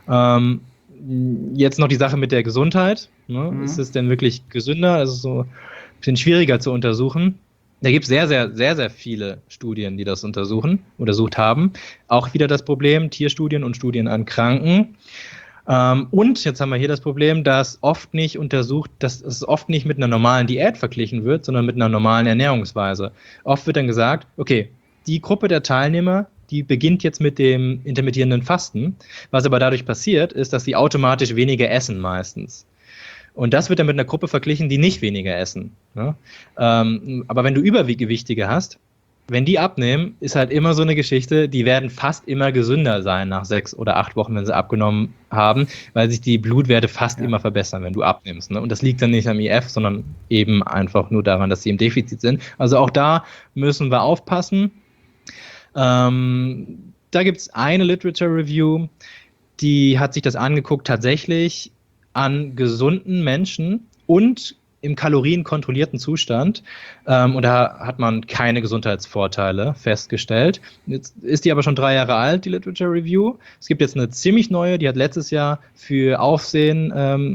Jetzt noch die Sache mit der Gesundheit. Ne? Ist es denn wirklich gesünder? Das ist so ein bisschen schwieriger zu untersuchen. Da gibt es sehr, sehr, sehr, sehr viele Studien, die das untersucht haben. Auch wieder das Problem, Tierstudien und Studien an Kranken. Und jetzt haben wir hier das Problem, dass es oft nicht mit einer normalen Diät verglichen wird, sondern mit einer normalen Ernährungsweise. Oft wird dann gesagt, okay, die Gruppe der Teilnehmer, die beginnt jetzt mit dem intermittierenden Fasten. Was aber dadurch passiert, ist, dass sie automatisch weniger essen meistens. Und das wird dann mit einer Gruppe verglichen, die nicht weniger essen. Ja? Aber wenn du Übergewichtige hast, wenn die abnehmen, ist halt immer so eine Geschichte, die werden fast immer gesünder sein nach 6 oder 8 Wochen, wenn sie abgenommen haben, weil sich die Blutwerte fast immer verbessern, wenn du abnimmst. Ne? Und das liegt dann nicht am IF, sondern eben einfach nur daran, dass sie im Defizit sind. Also auch da müssen wir aufpassen. Da gibt es eine Literature Review, die hat sich das angeguckt, tatsächlich an gesunden Menschen und im kalorienkontrollierten Zustand. Und da hat man keine Gesundheitsvorteile festgestellt. Jetzt ist die aber schon 3 Jahre alt, die Literature Review. Es gibt jetzt eine ziemlich neue, die hat letztes Jahr für Aufsehen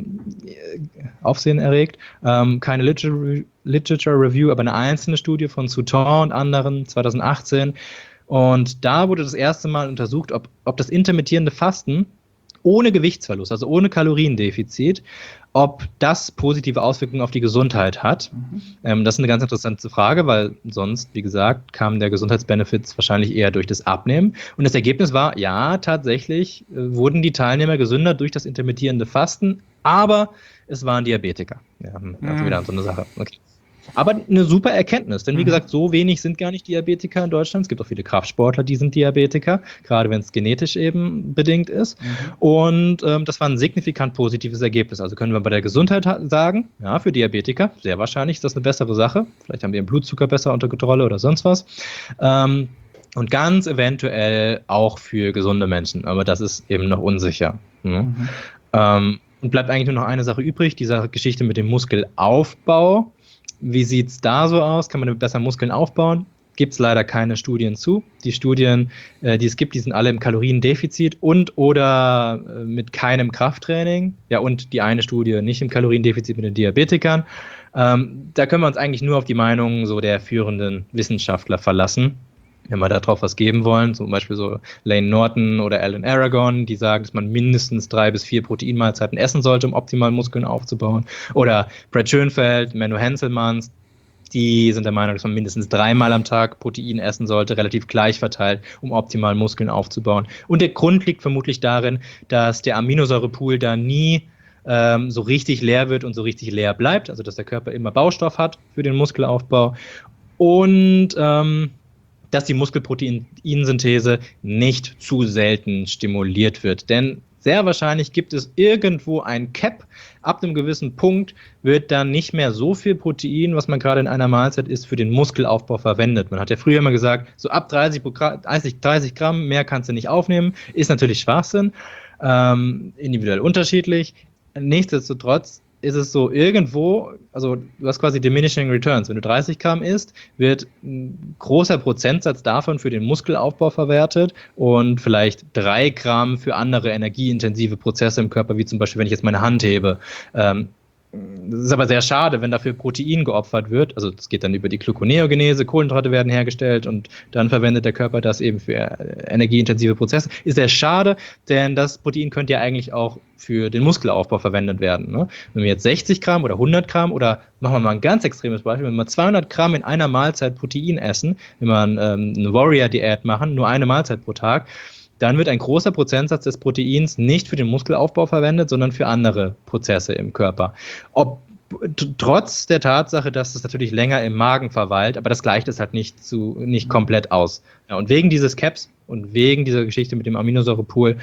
erregt. Keine Literature Review, aber eine einzelne Studie von Souton und anderen 2018. Und da wurde das erste Mal untersucht, ob das intermittierende Fasten ohne Gewichtsverlust, also ohne Kaloriendefizit, ob das positive Auswirkungen auf die Gesundheit hat. Das ist eine ganz interessante Frage, weil sonst, wie gesagt, kam der Gesundheitsbenefit wahrscheinlich eher durch das Abnehmen. Und das Ergebnis war, ja, tatsächlich wurden die Teilnehmer gesünder durch das intermittierende Fasten, aber es waren Diabetiker. Ja, also wieder so eine Sache. Okay. Aber eine super Erkenntnis, denn wie gesagt, so wenig sind gar nicht Diabetiker in Deutschland. Es gibt auch viele Kraftsportler, die sind Diabetiker, gerade wenn es genetisch eben bedingt ist. Und das war ein signifikant positives Ergebnis. Also können wir bei der Gesundheit sagen, ja, für Diabetiker, sehr wahrscheinlich ist das eine bessere Sache. Vielleicht haben wir den Blutzucker besser unter Kontrolle oder sonst was. Und ganz eventuell auch für gesunde Menschen, aber das ist eben noch unsicher. Ne? Und bleibt eigentlich nur noch eine Sache übrig, diese Geschichte mit dem Muskelaufbau. Wie sieht es da so aus? Kann man besser Muskeln aufbauen? Gibt es leider keine Studien zu. Die Studien, die es gibt, die sind alle im Kaloriendefizit oder mit keinem Krafttraining. Ja, und die eine Studie nicht im Kaloriendefizit mit den Diabetikern. Da können wir uns eigentlich nur auf die Meinung so der führenden Wissenschaftler verlassen, wenn wir darauf was geben wollen, zum Beispiel so Lane Norton oder Alan Aragon, die sagen, dass man mindestens 3 bis 4 Proteinmahlzeiten essen sollte, um optimal Muskeln aufzubauen. Oder Brett Schönfeld, Menno Henselmanns, die sind der Meinung, dass man mindestens 3-mal am Tag Protein essen sollte, relativ gleich verteilt, um optimal Muskeln aufzubauen. Und der Grund liegt vermutlich darin, dass der Aminosäurepool da nie so richtig leer wird und so richtig leer bleibt, also dass der Körper immer Baustoff hat für den Muskelaufbau. Und dass die Muskelproteinsynthese nicht zu selten stimuliert wird. Denn sehr wahrscheinlich gibt es irgendwo ein Cap. Ab einem gewissen Punkt wird dann nicht mehr so viel Protein, was man gerade in einer Mahlzeit isst, für den Muskelaufbau verwendet. Man hat ja früher immer gesagt, so ab 30 Gramm, mehr kannst du nicht aufnehmen. Ist natürlich Schwachsinn, individuell unterschiedlich. Nichtsdestotrotz ist es so irgendwo, also du hast quasi diminishing returns. Wenn du 30 Gramm isst, wird ein großer Prozentsatz davon für den Muskelaufbau verwertet und vielleicht 3 Gramm für andere energieintensive Prozesse im Körper, wie zum Beispiel, wenn ich jetzt meine Hand hebe. Das ist aber sehr schade, wenn dafür Protein geopfert wird. Also es geht dann über die Gluconeogenese, Kohlenhydrate werden hergestellt und dann verwendet der Körper das eben für energieintensive Prozesse. Ist sehr schade, denn das Protein könnte ja eigentlich auch für den Muskelaufbau verwendet werden. Ne? Wenn wir jetzt 60 Gramm oder 100 Gramm oder machen wir mal ein ganz extremes Beispiel, wenn wir 200 Gramm in einer Mahlzeit Protein essen, wenn wir eine Warrior-Diät machen, nur eine Mahlzeit pro Tag, dann wird ein großer Prozentsatz des Proteins nicht für den Muskelaufbau verwendet, sondern für andere Prozesse im Körper. Trotz der Tatsache, dass es natürlich länger im Magen verweilt, aber das gleicht es halt nicht komplett aus. Ja, und wegen dieses Caps und wegen dieser Geschichte mit dem Aminosäurepool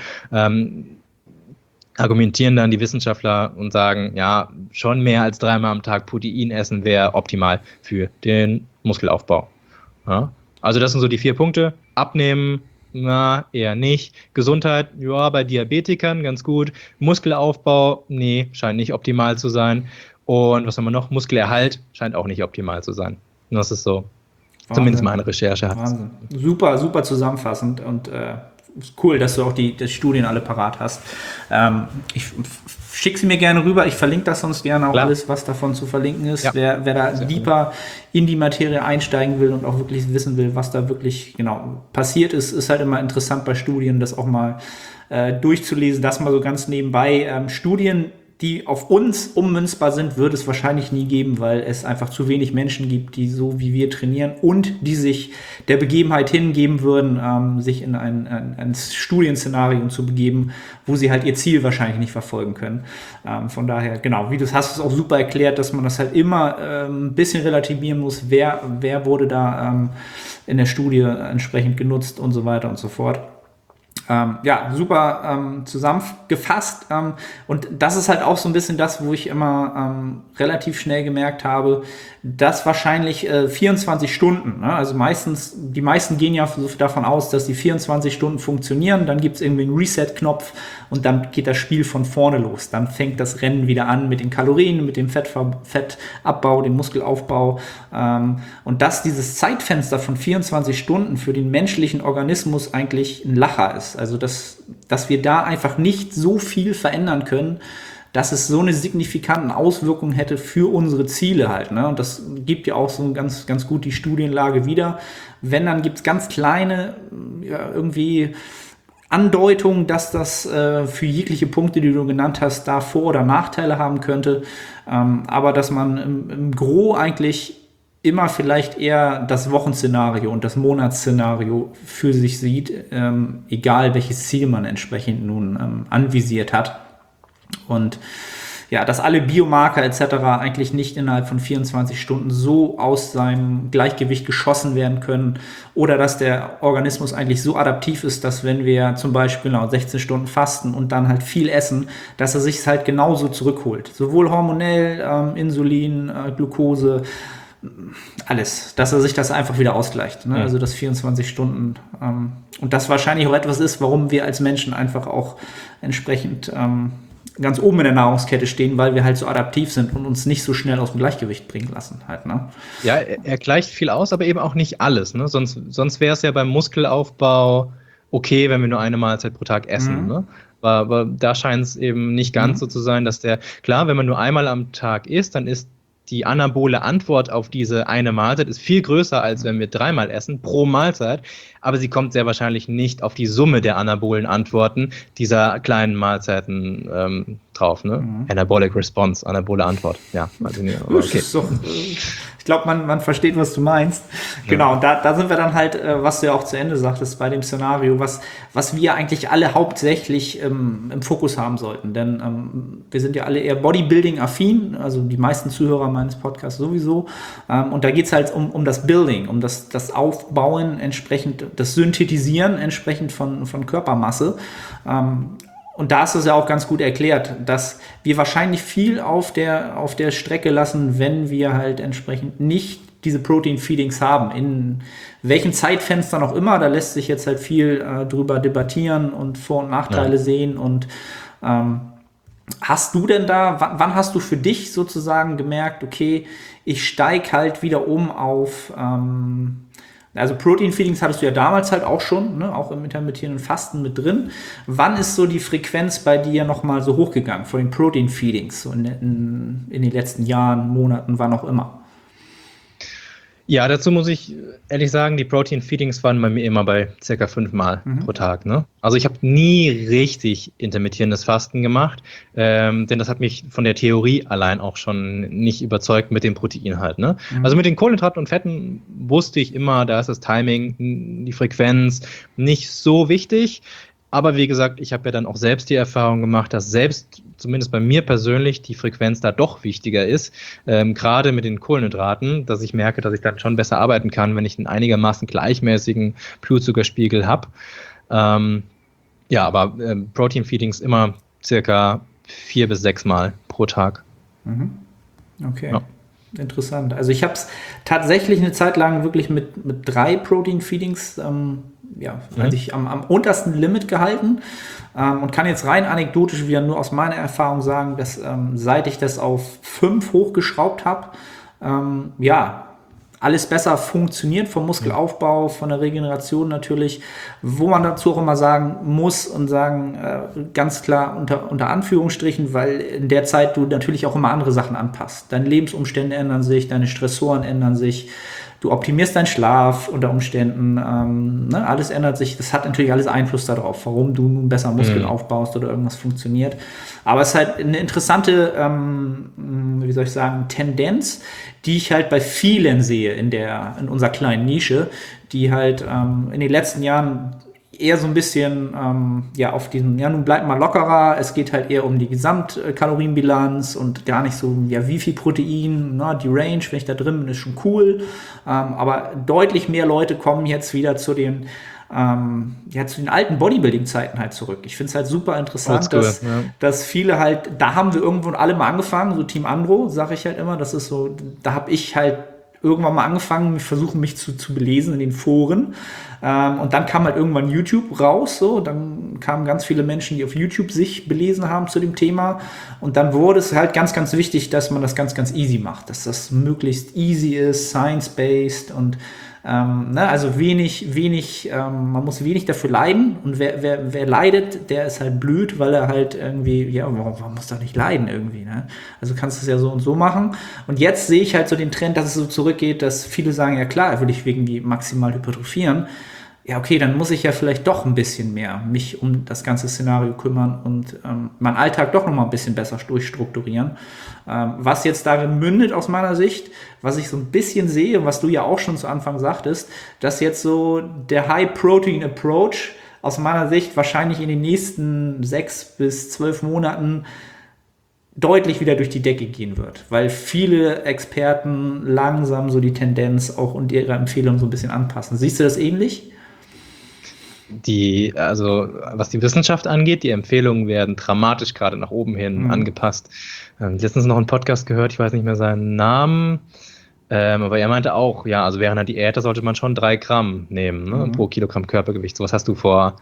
argumentieren dann die Wissenschaftler und sagen, ja, schon mehr als 3-mal am Tag Protein essen wäre optimal für den Muskelaufbau. Ja? Also das sind so die 4 Punkte. Abnehmen, na, eher nicht. Gesundheit, ja, bei Diabetikern ganz gut. Muskelaufbau, nee, scheint nicht optimal zu sein. Und was haben wir noch? Muskelerhalt scheint auch nicht optimal zu sein. Und das ist so, Wahnsinn. Zumindest meine Recherche hat. Wahnsinn. Super, super zusammenfassend und ist cool, dass du auch die Studien alle parat hast. Ich schick sie mir gerne rüber. Ich verlinke das sonst gerne auch Klar. alles, was davon zu verlinken ist. Ja. Wer da deeper in die Materie einsteigen will und auch wirklich wissen will, was da wirklich genau passiert ist, ist halt immer interessant bei Studien, das auch mal durchzulesen. Das mal so ganz nebenbei. Studien, die auf uns ummünzbar sind, wird es wahrscheinlich nie geben, weil es einfach zu wenig Menschen gibt, die so wie wir trainieren und die sich der Begebenheit hingeben würden, sich in ein Studienszenario zu begeben, wo sie halt ihr Ziel wahrscheinlich nicht verfolgen können. Von daher, genau, wie du hast es auch super erklärt, dass man das halt immer ein bisschen relativieren muss, wer wurde da in der Studie entsprechend genutzt und so weiter und so fort. Super zusammengefasst. Und das ist halt auch so ein bisschen das, wo ich immer relativ schnell gemerkt habe, dass wahrscheinlich 24 Stunden, ne? Also die meisten gehen ja davon aus, dass die 24 Stunden funktionieren, dann gibt es irgendwie einen Reset-Knopf und dann geht das Spiel von vorne los. Dann fängt das Rennen wieder an mit den Kalorien, mit dem Fettabbau, dem Muskelaufbau. Und dass dieses Zeitfenster von 24 Stunden für den menschlichen Organismus eigentlich ein Lacher ist. Also dass wir da einfach nicht so viel verändern können, dass es so eine signifikanten Auswirkungen hätte für unsere Ziele halt. Ne? Und das gibt ja auch so ganz, ganz gut die Studienlage wieder. Wenn, dann gibt es ganz kleine irgendwie Andeutungen, dass das für jegliche Punkte, die du genannt hast, da Vor- oder Nachteile haben könnte. Aber dass man im Gros eigentlich immer vielleicht eher das Wochenszenario und das Monatsszenario für sich sieht, egal welches Ziel man entsprechend nun anvisiert hat. Und ja, dass alle Biomarker etc. eigentlich nicht innerhalb von 24 Stunden so aus seinem Gleichgewicht geschossen werden können oder dass der Organismus eigentlich so adaptiv ist, dass wenn wir zum Beispiel 16 Stunden fasten und dann halt viel essen, dass er sich halt genauso zurückholt. Sowohl hormonell, Insulin, Glucose, alles, dass er sich das einfach wieder ausgleicht. Ne? Also das 24 Stunden. Und das wahrscheinlich auch etwas ist, warum wir als Menschen einfach auch entsprechend ganz oben in der Nahrungskette stehen, weil wir halt so adaptiv sind und uns nicht so schnell aus dem Gleichgewicht bringen lassen. Halt, ne? Ja, er gleicht viel aus, aber eben auch nicht alles. Ne? Sonst wäre es ja beim Muskelaufbau okay, wenn wir nur eine Mahlzeit pro Tag essen. Ne? Aber da scheint es eben nicht ganz so zu sein, dass klar, wenn man nur einmal am Tag isst, dann ist die anabole Antwort auf diese eine Mahlzeit ist viel größer, als wenn wir 3-mal essen pro Mahlzeit, aber sie kommt sehr wahrscheinlich nicht auf die Summe der anabolen Antworten dieser kleinen Mahlzeiten drauf. Ne? Anabolic Response, anabole Antwort. Ja, also nicht, aber okay. Ich glaube, man versteht, was du meinst. Genau, und da sind wir dann halt, was du ja auch zu Ende sagtest, bei dem Szenario, was wir eigentlich alle hauptsächlich im Fokus haben sollten. Denn wir sind ja alle eher Bodybuilding-affin, also die meisten Zuhörer meines Podcasts sowieso. Und da geht es halt um das Building, um das Aufbauen, entsprechend das Synthetisieren entsprechend von Körpermasse. Und da ist es ja auch ganz gut erklärt, dass wir wahrscheinlich viel auf der Strecke lassen, wenn wir halt entsprechend nicht diese Protein-Feedings haben. In welchen Zeitfenstern auch immer, da lässt sich jetzt halt viel drüber debattieren und Vor- und Nachteile sehen. Und hast du denn wann hast du für dich sozusagen gemerkt, okay, ich steige halt wieder um auf also Protein-Feedings hattest du ja damals halt auch schon, ne, auch im intermittierenden Fasten mit drin. Wann ist so die Frequenz bei dir nochmal so hochgegangen von den Protein-Feedings so in den letzten Jahren, Monaten, wann auch immer? Ja, dazu muss ich ehrlich sagen, die Protein-Feedings waren bei mir immer bei ca. 5-mal pro Tag. Ne? Also ich habe nie richtig intermittierendes Fasten gemacht, denn das hat mich von der Theorie allein auch schon nicht überzeugt mit dem Protein halt. Ne? Also mit den Kohlenhydraten und Fetten wusste ich immer, da ist das Timing, die Frequenz nicht so wichtig. Aber wie gesagt, ich habe ja dann auch selbst die Erfahrung gemacht, dass selbst, zumindest bei mir persönlich, die Frequenz da doch wichtiger ist. Gerade mit den Kohlenhydraten, dass ich merke, dass ich dann schon besser arbeiten kann, wenn ich einen einigermaßen gleichmäßigen Blutzuckerspiegel habe. Aber Protein-Feedings immer circa 4 bis 6 Mal pro Tag. Okay. Ja. Interessant. Also ich habe es tatsächlich eine Zeit lang wirklich mit 3 Protein-Feedings ich am untersten Limit gehalten und kann jetzt rein anekdotisch wieder nur aus meiner Erfahrung sagen, dass seit ich das auf 5 hochgeschraubt habe, alles besser funktioniert, vom Muskelaufbau, von der Regeneration natürlich, wo man dazu auch immer sagen muss und sagen, ganz klar unter Anführungsstrichen, weil in der Zeit du natürlich auch immer andere Sachen anpasst. Deine Lebensumstände ändern sich, deine Stressoren ändern sich, du optimierst deinen Schlaf unter Umständen, ne? Alles ändert sich. Das hat natürlich alles Einfluss darauf, warum du nun besser Muskeln aufbaust oder irgendwas funktioniert. Aber es ist halt eine interessante, wie soll ich sagen, Tendenz, die ich halt bei vielen sehe in unserer kleinen Nische, die halt in den letzten Jahren eher so ein bisschen auf diesen, nun bleibt mal lockerer, es geht halt eher um die Gesamtkalorienbilanz und gar nicht so, wie viel Protein, die Range, wenn ich da drin bin, ist schon cool, aber deutlich mehr Leute kommen jetzt wieder zu den alten Bodybuilding-Zeiten halt zurück. Ich finde es halt super interessant, dass viele halt, da haben wir irgendwo alle mal angefangen, so Team Andro, sage ich halt immer, das ist so, da habe ich halt irgendwann mal angefangen, mich zu belesen in den Foren. Und dann kam halt irgendwann YouTube raus, so, dann kamen ganz viele Menschen, die auf YouTube sich belesen haben zu dem Thema. Und dann wurde es halt ganz, ganz wichtig, dass man das ganz, ganz easy macht, dass das möglichst easy ist, science-based und also man muss wenig dafür leiden und wer leidet, der ist halt blöd, weil er halt irgendwie, warum muss er nicht leiden irgendwie, ne? Also kannst du es ja so und so machen. Und jetzt sehe ich halt so den Trend, dass es so zurückgeht, dass viele sagen, ja klar, will ich irgendwie maximal hypertrophieren. Ja, okay, dann muss ich ja vielleicht doch ein bisschen mehr mich um das ganze Szenario kümmern und meinen Alltag doch noch mal ein bisschen besser durchstrukturieren. Was jetzt darin mündet aus meiner Sicht, was ich so ein bisschen sehe, was du ja auch schon zu Anfang sagtest, dass jetzt so der High-Protein-Approach aus meiner Sicht wahrscheinlich in den nächsten 6 bis 12 Monaten deutlich wieder durch die Decke gehen wird, weil viele Experten langsam so die Tendenz auch und ihre Empfehlungen so ein bisschen anpassen. Siehst du das ähnlich? Was die Wissenschaft angeht, die Empfehlungen werden dramatisch gerade nach oben hin angepasst. Letztens noch einen Podcast gehört, ich weiß nicht mehr seinen Namen, aber er meinte auch, also während einer Diät, da sollte man schon 3 Gramm nehmen, pro Kilogramm Körpergewicht. So was hast du vor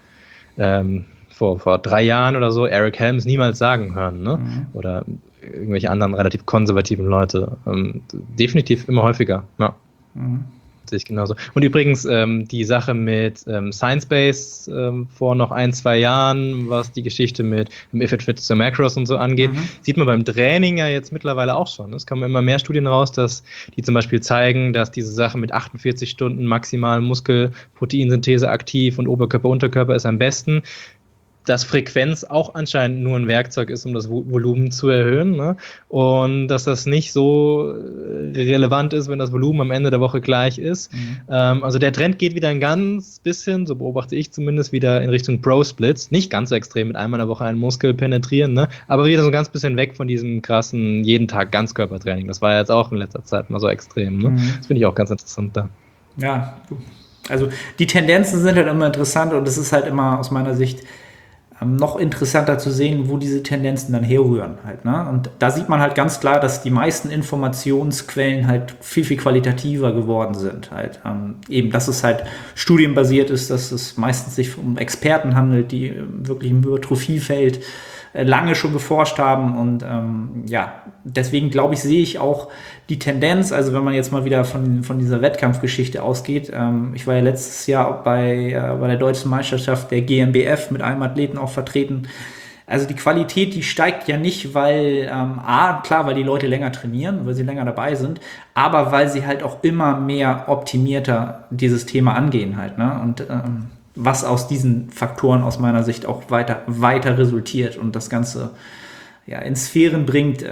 3 Jahren oder so Eric Helms niemals sagen hören, ne? Oder irgendwelche anderen relativ konservativen Leute. Definitiv immer häufiger, ja. Sehe ich genauso. Und übrigens, die Sache mit Science-Based vor noch 1-2 Jahren, was die Geschichte mit If It Fits the Macros und so angeht, sieht man beim Training ja jetzt mittlerweile auch schon. Es kommen immer mehr Studien raus, dass die zum Beispiel zeigen, dass diese Sache mit 48 Stunden maximalen Muskelproteinsynthese aktiv und Oberkörper, Unterkörper ist am besten, dass Frequenz auch anscheinend nur ein Werkzeug ist, um das Volumen zu erhöhen, ne? Und dass das nicht so relevant ist, wenn das Volumen am Ende der Woche gleich ist. Also der Trend geht wieder ein ganz bisschen, so beobachte ich zumindest, wieder in Richtung Pro-Splits. Nicht ganz so extrem mit einmal in der Woche einen Muskel penetrieren, ne? Aber wieder so ein ganz bisschen weg von diesem krassen jeden Tag Ganzkörpertraining. Das war ja jetzt auch in letzter Zeit mal so extrem, ne? Das finde ich auch ganz interessant da. Ja, also die Tendenzen sind halt immer interessant und es ist halt immer aus meiner Sicht noch interessanter zu sehen, wo diese Tendenzen dann herrühren halt, ne? Und da sieht man halt ganz klar, dass die meisten Informationsquellen halt viel, viel qualitativer geworden sind halt. Eben, dass es halt studienbasiert ist, dass es meistens sich um Experten handelt, die wirklich im Hypertrophiefeld lange schon geforscht haben und deswegen glaube ich, sehe ich auch die Tendenz, also wenn man jetzt mal wieder von dieser Wettkampfgeschichte ausgeht, ich war ja letztes Jahr bei der Deutschen Meisterschaft der GmbF mit einem Athleten auch vertreten. Also die Qualität, die steigt ja nicht, weil weil die Leute länger trainieren, weil sie länger dabei sind, aber weil sie halt auch immer mehr optimierter dieses Thema angehen halt, ne? Und was aus diesen Faktoren aus meiner Sicht auch weiter resultiert und das Ganze in Sphären bringt,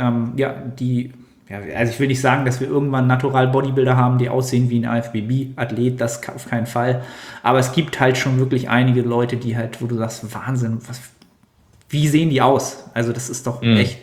also ich will nicht sagen, dass wir irgendwann Natural Bodybuilder haben, die aussehen wie ein IFBB-Athlet, das auf keinen Fall, aber es gibt halt schon wirklich einige Leute, die halt, wo du sagst, Wahnsinn, wie sehen die aus? Also das ist doch echt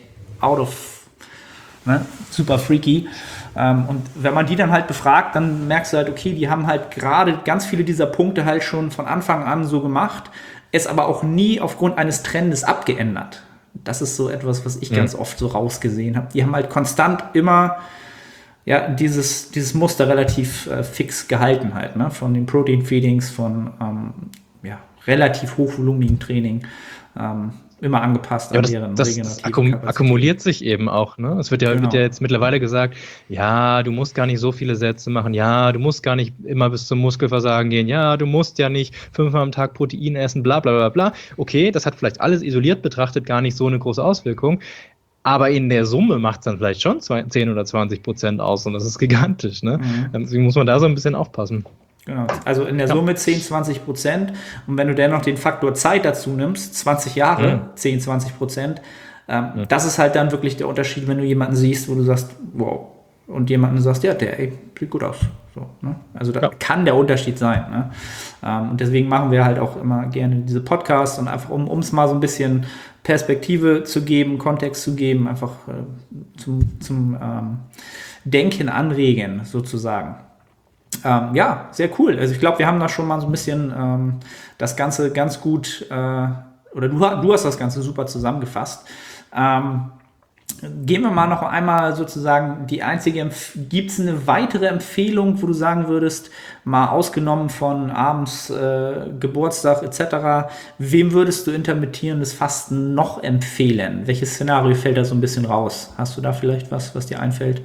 super freaky. Und wenn man die dann halt befragt, dann merkst du halt, okay, die haben halt gerade ganz viele dieser Punkte halt schon von Anfang an so gemacht, es aber auch nie aufgrund eines Trendes abgeändert. Das ist so etwas, was ich ganz oft so rausgesehen habe. Die haben halt konstant immer dieses Muster relativ fix gehalten halt, ne? Von den Protein Feedings, von relativ hochvolumigen Training. immer angepasst Ja, an das, deren das regenerativen Kapazität. akkumuliert sich eben auch. Ne? Es wird ja jetzt mittlerweile gesagt, ja, du musst gar nicht so viele Sätze machen, ja, du musst gar nicht immer bis zum Muskelversagen gehen, ja, du musst ja nicht 5-mal am Tag Protein essen, bla bla bla bla. Okay, das hat vielleicht alles isoliert betrachtet gar nicht so eine große Auswirkung, aber in der Summe macht es dann vielleicht schon 10 oder 20% aus und das ist gigantisch. Ne? Deswegen muss man da so ein bisschen aufpassen. Genau. Also in der Summe 10-20%. Und wenn du dann noch den Faktor Zeit dazu nimmst, 20 Jahre, 10-20%, das ist halt dann wirklich der Unterschied, wenn du jemanden siehst, wo du sagst, wow, und jemanden sagst, ja, der sieht gut aus. So, ne? Also da kann der Unterschied sein. Ne? Und deswegen machen wir halt auch immer gerne diese Podcasts und einfach, um es mal so ein bisschen Perspektive zu geben, Kontext zu geben, einfach zum Denken anregen, sozusagen. Ja, sehr cool. Also ich glaube, wir haben da schon mal so ein bisschen das Ganze ganz gut, oder du hast das Ganze super zusammengefasst. Gehen wir mal noch einmal sozusagen gibt es eine weitere Empfehlung, wo du sagen würdest, mal ausgenommen von abends Geburtstag etc., wem würdest du intermittierendes Fasten noch empfehlen? Welches Szenario fällt da so ein bisschen raus? Hast du da vielleicht was dir einfällt?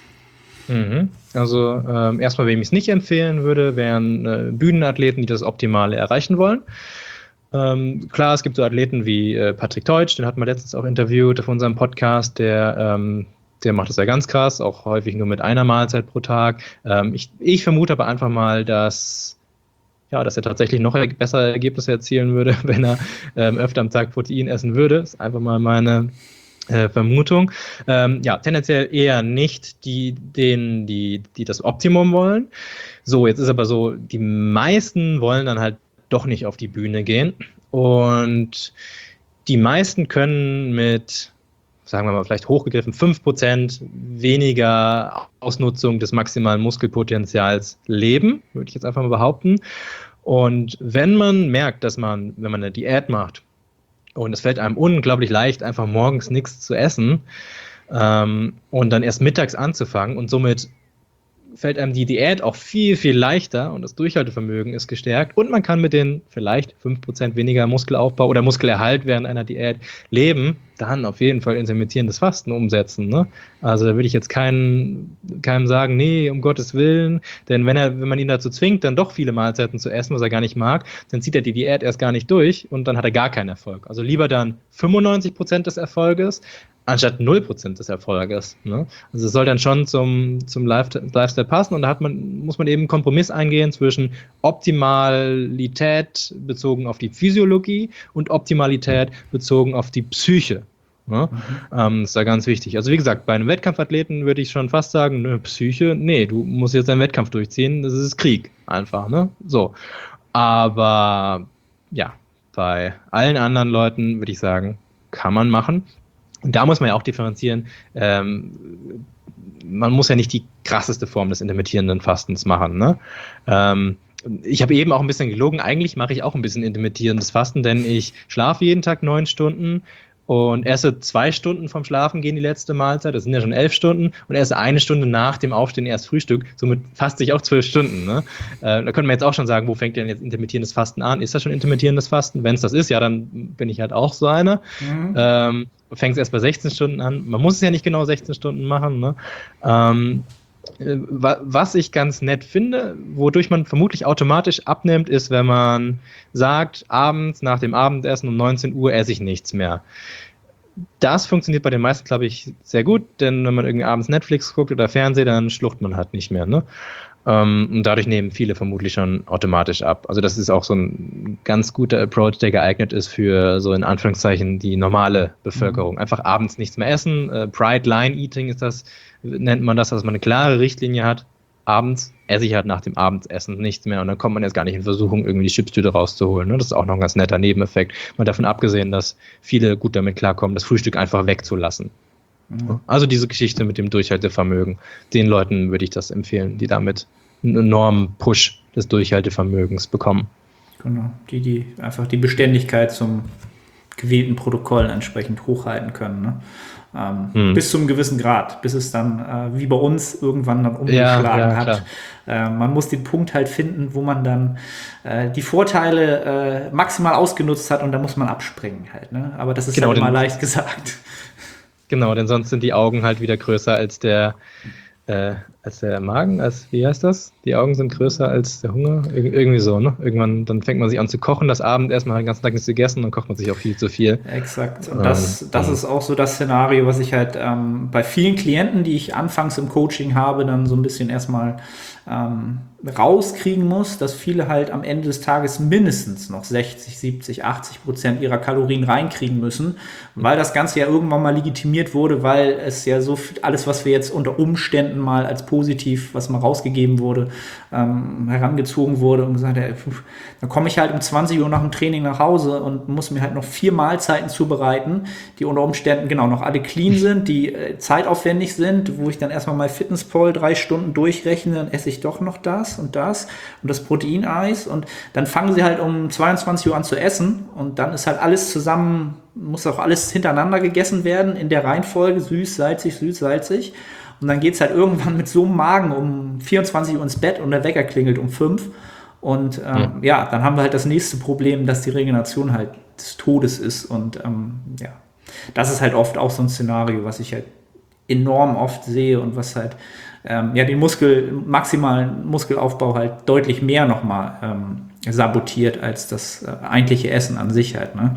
Also erstmal, wem ich es nicht empfehlen würde, wären Bühnenathleten, die das Optimale erreichen wollen. Klar, es gibt so Athleten wie Patrick Teutsch, den hatten wir letztens auch interviewt auf unserem Podcast, der macht das ja ganz krass, auch häufig nur mit einer Mahlzeit pro Tag. Ich vermute aber einfach mal, dass er tatsächlich noch bessere Ergebnisse erzielen würde, wenn er öfter am Tag Protein essen würde. Das ist einfach mal meine Vermutung. Tendenziell eher nicht die das Optimum wollen. So, jetzt ist aber so, die meisten wollen dann halt doch nicht auf die Bühne gehen und die meisten können mit, sagen wir mal, vielleicht hochgegriffen 5% weniger Ausnutzung des maximalen Muskelpotenzials leben, würde ich jetzt einfach mal behaupten. Und wenn man merkt, wenn man eine Diät macht und es fällt einem unglaublich leicht, einfach morgens nichts zu essen und dann erst mittags anzufangen und somit fällt einem die Diät auch viel, viel leichter und das Durchhaltevermögen ist gestärkt und man kann mit den vielleicht 5% weniger Muskelaufbau oder Muskelerhalt während einer Diät leben, dann auf jeden Fall intermittierendes Fasten umsetzen. Ne? Also da würde ich jetzt keinem sagen, nee, um Gottes Willen, denn wenn man ihn dazu zwingt, dann doch viele Mahlzeiten zu essen, was er gar nicht mag, dann zieht er die Diät erst gar nicht durch und dann hat er gar keinen Erfolg. Also lieber dann 95% des Erfolges, anstatt 0% des Erfolges. Ne? Also es soll dann schon zum Lifestyle passen und da muss man eben einen Kompromiss eingehen zwischen Optimalität bezogen auf die Physiologie und Optimalität bezogen auf die Psyche. Ne? Das ist da ganz wichtig. Also wie gesagt, bei einem Wettkampfathleten würde ich schon fast sagen, Psyche, nee, du musst jetzt deinen Wettkampf durchziehen, das ist Krieg einfach. Ne? So. Aber ja, bei allen anderen Leuten würde ich sagen, kann man machen. Und da muss man ja auch differenzieren, man muss ja nicht die krasseste Form des intermittierenden Fastens machen. Ne? Ich habe eben auch ein bisschen gelogen, eigentlich mache ich auch ein bisschen intermittierendes Fasten, denn ich schlafe jeden Tag 9 Stunden und esse 2 Stunden vom Schlafen gehen die letzte Mahlzeit, das sind ja schon 11 Stunden und esse 1 Stunde nach dem Aufstehen erst Frühstück, somit faste ich auch 12 Stunden. Ne? Da könnte man jetzt auch schon sagen, wo fängt denn jetzt intermittierendes Fasten an? Ist das schon intermittierendes Fasten? Wenn es das ist, ja, dann bin ich halt auch so einer. Fängst erst bei 16 Stunden an. Man muss es ja nicht genau 16 Stunden machen. Ne? Was ich ganz nett finde, wodurch man vermutlich automatisch abnimmt, ist, wenn man sagt, abends nach dem Abendessen um 19 Uhr esse ich nichts mehr. Das funktioniert bei den meisten, glaube ich, sehr gut, denn wenn man irgendwie abends Netflix guckt oder Fernsehen, dann schluckt man halt nicht mehr. Ne? Und dadurch nehmen viele vermutlich schon automatisch ab. Also das ist auch so ein ganz guter Approach, der geeignet ist für so in Anführungszeichen die normale Bevölkerung. Einfach abends nichts mehr essen. Bright Line Eating nennt man das, dass man eine klare Richtlinie hat. Abends esse ich halt nach dem Abendessen nichts mehr und dann kommt man jetzt gar nicht in Versuchung, irgendwie die Chipstüte rauszuholen. Ne? Das ist auch noch ein ganz netter Nebeneffekt. Mal davon abgesehen, dass viele gut damit klarkommen, das Frühstück einfach wegzulassen. Also diese Geschichte mit dem Durchhaltevermögen, den Leuten würde ich das empfehlen, die damit einen enormen Push des Durchhaltevermögens bekommen. Genau, die einfach die Beständigkeit zum gewählten Protokollen entsprechend hochhalten können. Ne? Bis zu einem gewissen Grad, bis es dann wie bei uns irgendwann dann umgeschlagen hat. Man muss den Punkt halt finden, wo man dann die Vorteile maximal ausgenutzt hat und da muss man abspringen halt. Ne? Aber das ist halt immer leicht gesagt. Genau, denn sonst sind die Augen halt wieder größer als der Magen, wie heißt das? Die Augen sind größer als der Hunger, irgendwie so, ne? Irgendwann, dann fängt man sich an zu kochen, das Abendessen, man hat den ganzen Tag nichts gegessen, dann kocht man sich auch viel zu viel. Exakt, und das ist auch so das Szenario, was ich halt bei vielen Klienten, die ich anfangs im Coaching habe, dann so ein bisschen erstmal rauskriegen muss, dass viele halt am Ende des Tages mindestens noch 60, 70, 80% ihrer Kalorien reinkriegen müssen, weil das Ganze ja irgendwann mal legitimiert wurde, weil es ja so viel, alles, was wir jetzt unter Umständen mal als positiv, was mal rausgegeben wurde, herangezogen wurde und gesagt, dann komme ich halt um 20 Uhr nach dem Training nach Hause und muss mir halt noch 4 Mahlzeiten zubereiten, die unter Umständen genau noch alle clean sind, die zeitaufwendig sind, wo ich dann erstmal mal Fitnesspal 3 Stunden durchrechne, dann esse ich doch noch das und das Proteineis und dann fangen sie halt um 22 Uhr an zu essen und dann ist halt alles zusammen, muss auch alles hintereinander gegessen werden in der Reihenfolge, süß, salzig und dann geht es halt irgendwann mit so einem Magen um 24 Uhr ins Bett und der Wecker klingelt um 5 und dann haben wir halt das nächste Problem, dass die Regeneration halt des Todes ist und das ist halt oft auch so ein Szenario, was ich halt enorm oft sehe und was halt den maximalen Muskelaufbau halt deutlich mehr nochmal sabotiert als das eigentliche Essen an sich halt. Ne?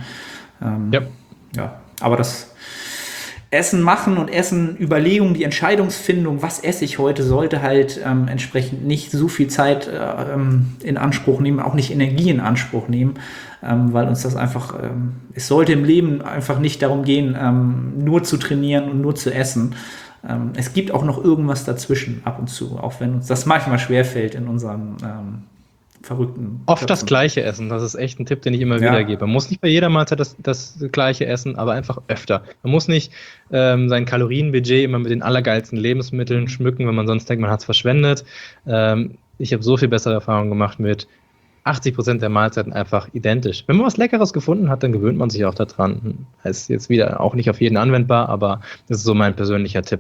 Aber das Essen machen und Essen Überlegung, die Entscheidungsfindung, was esse ich heute, sollte halt entsprechend nicht so viel Zeit in Anspruch nehmen, auch nicht Energie in Anspruch nehmen, weil uns das einfach, es sollte im Leben einfach nicht darum gehen, nur zu trainieren und nur zu essen. Es gibt auch noch irgendwas dazwischen ab und zu, auch wenn uns das manchmal schwerfällt in unseren verrückten Oft Köpfen. Das Gleiche essen, das ist echt ein Tipp, den ich immer wieder gebe. Man muss nicht bei jeder Mahlzeit das Gleiche essen, aber einfach öfter. Man muss nicht sein Kalorienbudget immer mit den allergeilsten Lebensmitteln schmücken, wenn man sonst denkt, man hat es verschwendet. Ich habe so viel bessere Erfahrungen gemacht mit 80% der Mahlzeiten einfach identisch. Wenn man was Leckeres gefunden hat, dann gewöhnt man sich auch daran. Heißt jetzt wieder auch nicht auf jeden anwendbar, aber das ist so mein persönlicher Tipp.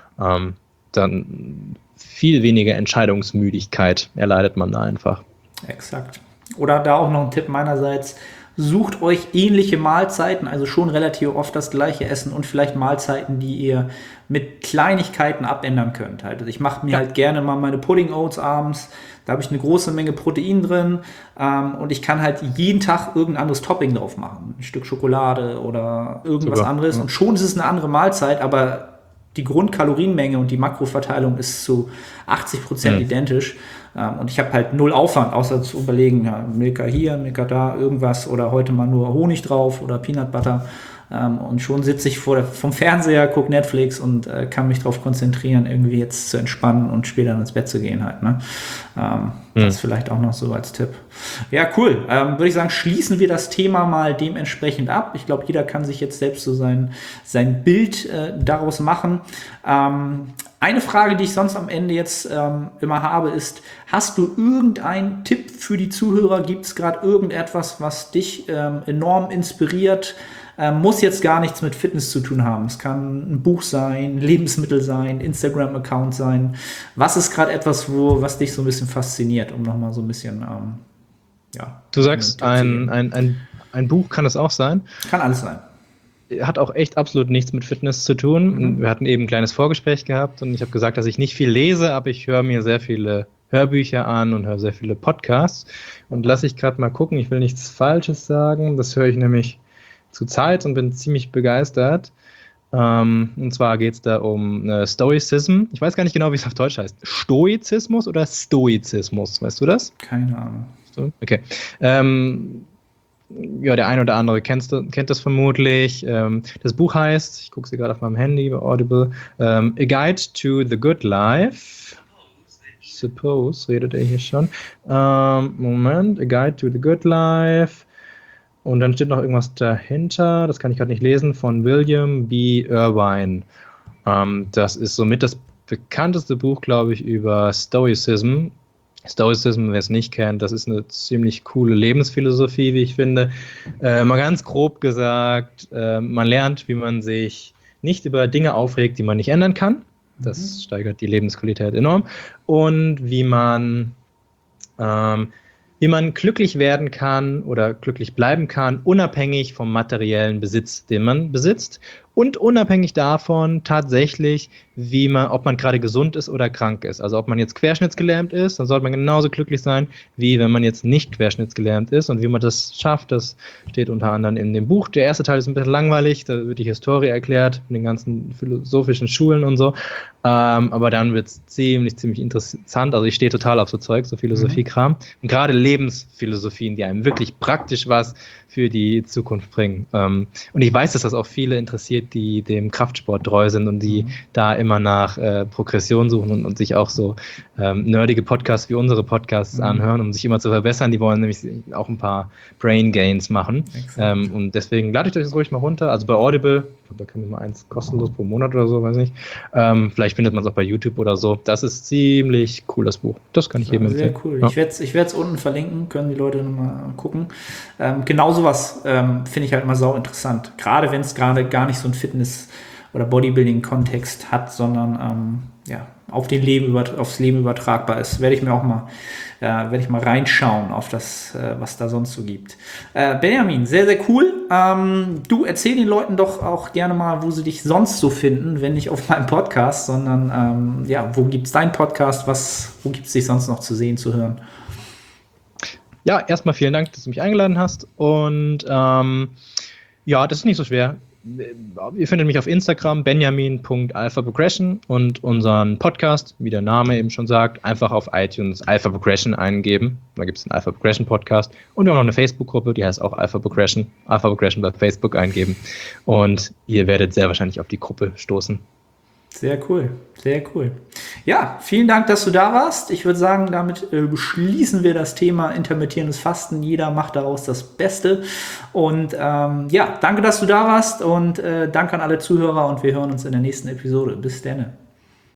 Dann viel weniger Entscheidungsmüdigkeit erleidet man da einfach. Exakt. Oder da auch noch ein Tipp meinerseits, sucht euch ähnliche Mahlzeiten, also schon relativ oft das gleiche Essen und vielleicht Mahlzeiten, die ihr mit Kleinigkeiten abändern könnt. Also ich mache mir halt gerne mal meine Pudding Oats abends, da habe ich eine große Menge Protein drin und ich kann halt jeden Tag irgendein anderes Topping drauf machen. Ein Stück Schokolade oder irgendwas anderes und schon ist es eine andere Mahlzeit, aber die Grundkalorienmenge und die Makroverteilung ist zu 80% identisch. Und ich habe halt null Aufwand, außer zu überlegen, Milka hier, Milka da, irgendwas oder heute mal nur Honig drauf oder Peanut Butter. Und schon sitze ich vom Fernseher, gucke Netflix und kann mich darauf konzentrieren, irgendwie jetzt zu entspannen und später ins Bett zu gehen halt. Ne? Das ist vielleicht auch noch so als Tipp. Ja, cool. Würde ich sagen, schließen wir das Thema mal dementsprechend ab. Ich glaube, jeder kann sich jetzt selbst so sein Bild daraus machen. Eine Frage, die ich sonst am Ende jetzt immer habe, ist, hast du irgendeinen Tipp für die Zuhörer? Gibt es gerade irgendetwas, was dich enorm inspiriert? Muss jetzt gar nichts mit Fitness zu tun haben. Es kann ein Buch sein, Lebensmittel sein, Instagram-Account sein. Was ist gerade etwas, was dich so ein bisschen fasziniert, um nochmal so ein bisschen, Du sagst, ein Buch kann es auch sein? Kann alles sein. Hat auch echt absolut nichts mit Fitness zu tun. Wir hatten eben ein kleines Vorgespräch gehabt und ich habe gesagt, dass ich nicht viel lese, aber ich höre mir sehr viele Hörbücher an und höre sehr viele Podcasts. Und lasse ich gerade mal gucken, ich will nichts Falsches sagen, das höre ich nämlich zur Zeit und bin ziemlich begeistert. Und zwar geht es da um Stoicism. Ich weiß gar nicht genau, wie es auf Deutsch heißt. Stoizismus oder Stoizismus? Weißt du das? Keine Ahnung. Okay. Der eine oder andere kennt das vermutlich. Das Buch heißt, ich gucke sie gerade auf meinem Handy bei Audible, A Guide to the Good Life. Suppose, redet er hier schon. Moment, A Guide to the Good Life. Und dann steht noch irgendwas dahinter, das kann ich gerade nicht lesen, von William B. Irvine. Das ist somit das bekannteste Buch, glaube ich, über Stoicism. Stoicism, wer es nicht kennt, das ist eine ziemlich coole Lebensphilosophie, wie ich finde. Mal ganz grob gesagt, man lernt, wie man sich nicht über Dinge aufregt, die man nicht ändern kann. Das steigert die Lebensqualität enorm. Und wie man glücklich werden kann oder glücklich bleiben kann, unabhängig vom materiellen Besitz, den man besitzt. Und unabhängig davon tatsächlich, ob man gerade gesund ist oder krank ist. Also ob man jetzt querschnittsgelähmt ist, dann sollte man genauso glücklich sein, wie wenn man jetzt nicht querschnittsgelähmt ist. Und wie man das schafft, das steht unter anderem in dem Buch. Der erste Teil ist ein bisschen langweilig, da wird die Historie erklärt, mit den ganzen philosophischen Schulen und so. Aber dann wird es ziemlich interessant. Also ich stehe total auf so Zeug, so Philosophiekram. Und gerade Lebensphilosophien, die einem wirklich praktisch was für die Zukunft bringen. Und ich weiß, dass das auch viele interessiert, die dem Kraftsport treu sind und die da immer nach Progression suchen und sich auch so nerdige Podcasts wie unsere Podcasts anhören, um sich immer zu verbessern. Die wollen nämlich auch ein paar Brain Gains machen. Und deswegen lade ich euch das ruhig mal runter. Also bei Audible, da kann man mal eins kostenlos pro Monat oder so, weiß nicht. Vielleicht findet man es auch bei YouTube oder so. Das ist ziemlich cool, das Buch. Das kann ich jedem empfehlen. Sehr cool. Ja. Ich werde es unten verlinken, können die Leute nochmal gucken. Genau sowas finde ich halt immer sau interessant. Gerade wenn es gar nicht so ein Fitness- oder Bodybuilding-Kontext hat, sondern aufs Leben übertragbar ist. Werde ich mal reinschauen auf das, was da sonst so gibt. Benjamin, sehr, sehr cool. Du erzähl den Leuten doch auch gerne mal, wo sie dich sonst so finden, wenn nicht auf meinem Podcast, sondern wo gibt es deinen Podcast? Wo gibt es dich sonst noch zu sehen, zu hören? Ja, erstmal vielen Dank, dass du mich eingeladen hast. Und das ist nicht so schwer. Ihr findet mich auf Instagram, benjamin.alphaprogression, und unseren Podcast, wie der Name eben schon sagt, einfach auf iTunes Alpha Progression eingeben. Da gibt es einen Alpha Progression Podcast und wir haben noch eine Facebook-Gruppe, die heißt auch Alpha Progression. Alpha Progression bei Facebook eingeben und ihr werdet sehr wahrscheinlich auf die Gruppe stoßen. Sehr cool, sehr cool. Ja, vielen Dank, dass du da warst. Ich würde sagen, damit beschließen wir das Thema intermittierendes Fasten. Jeder macht daraus das Beste. Und danke, dass du da warst und danke an alle Zuhörer und wir hören uns in der nächsten Episode. Bis dann.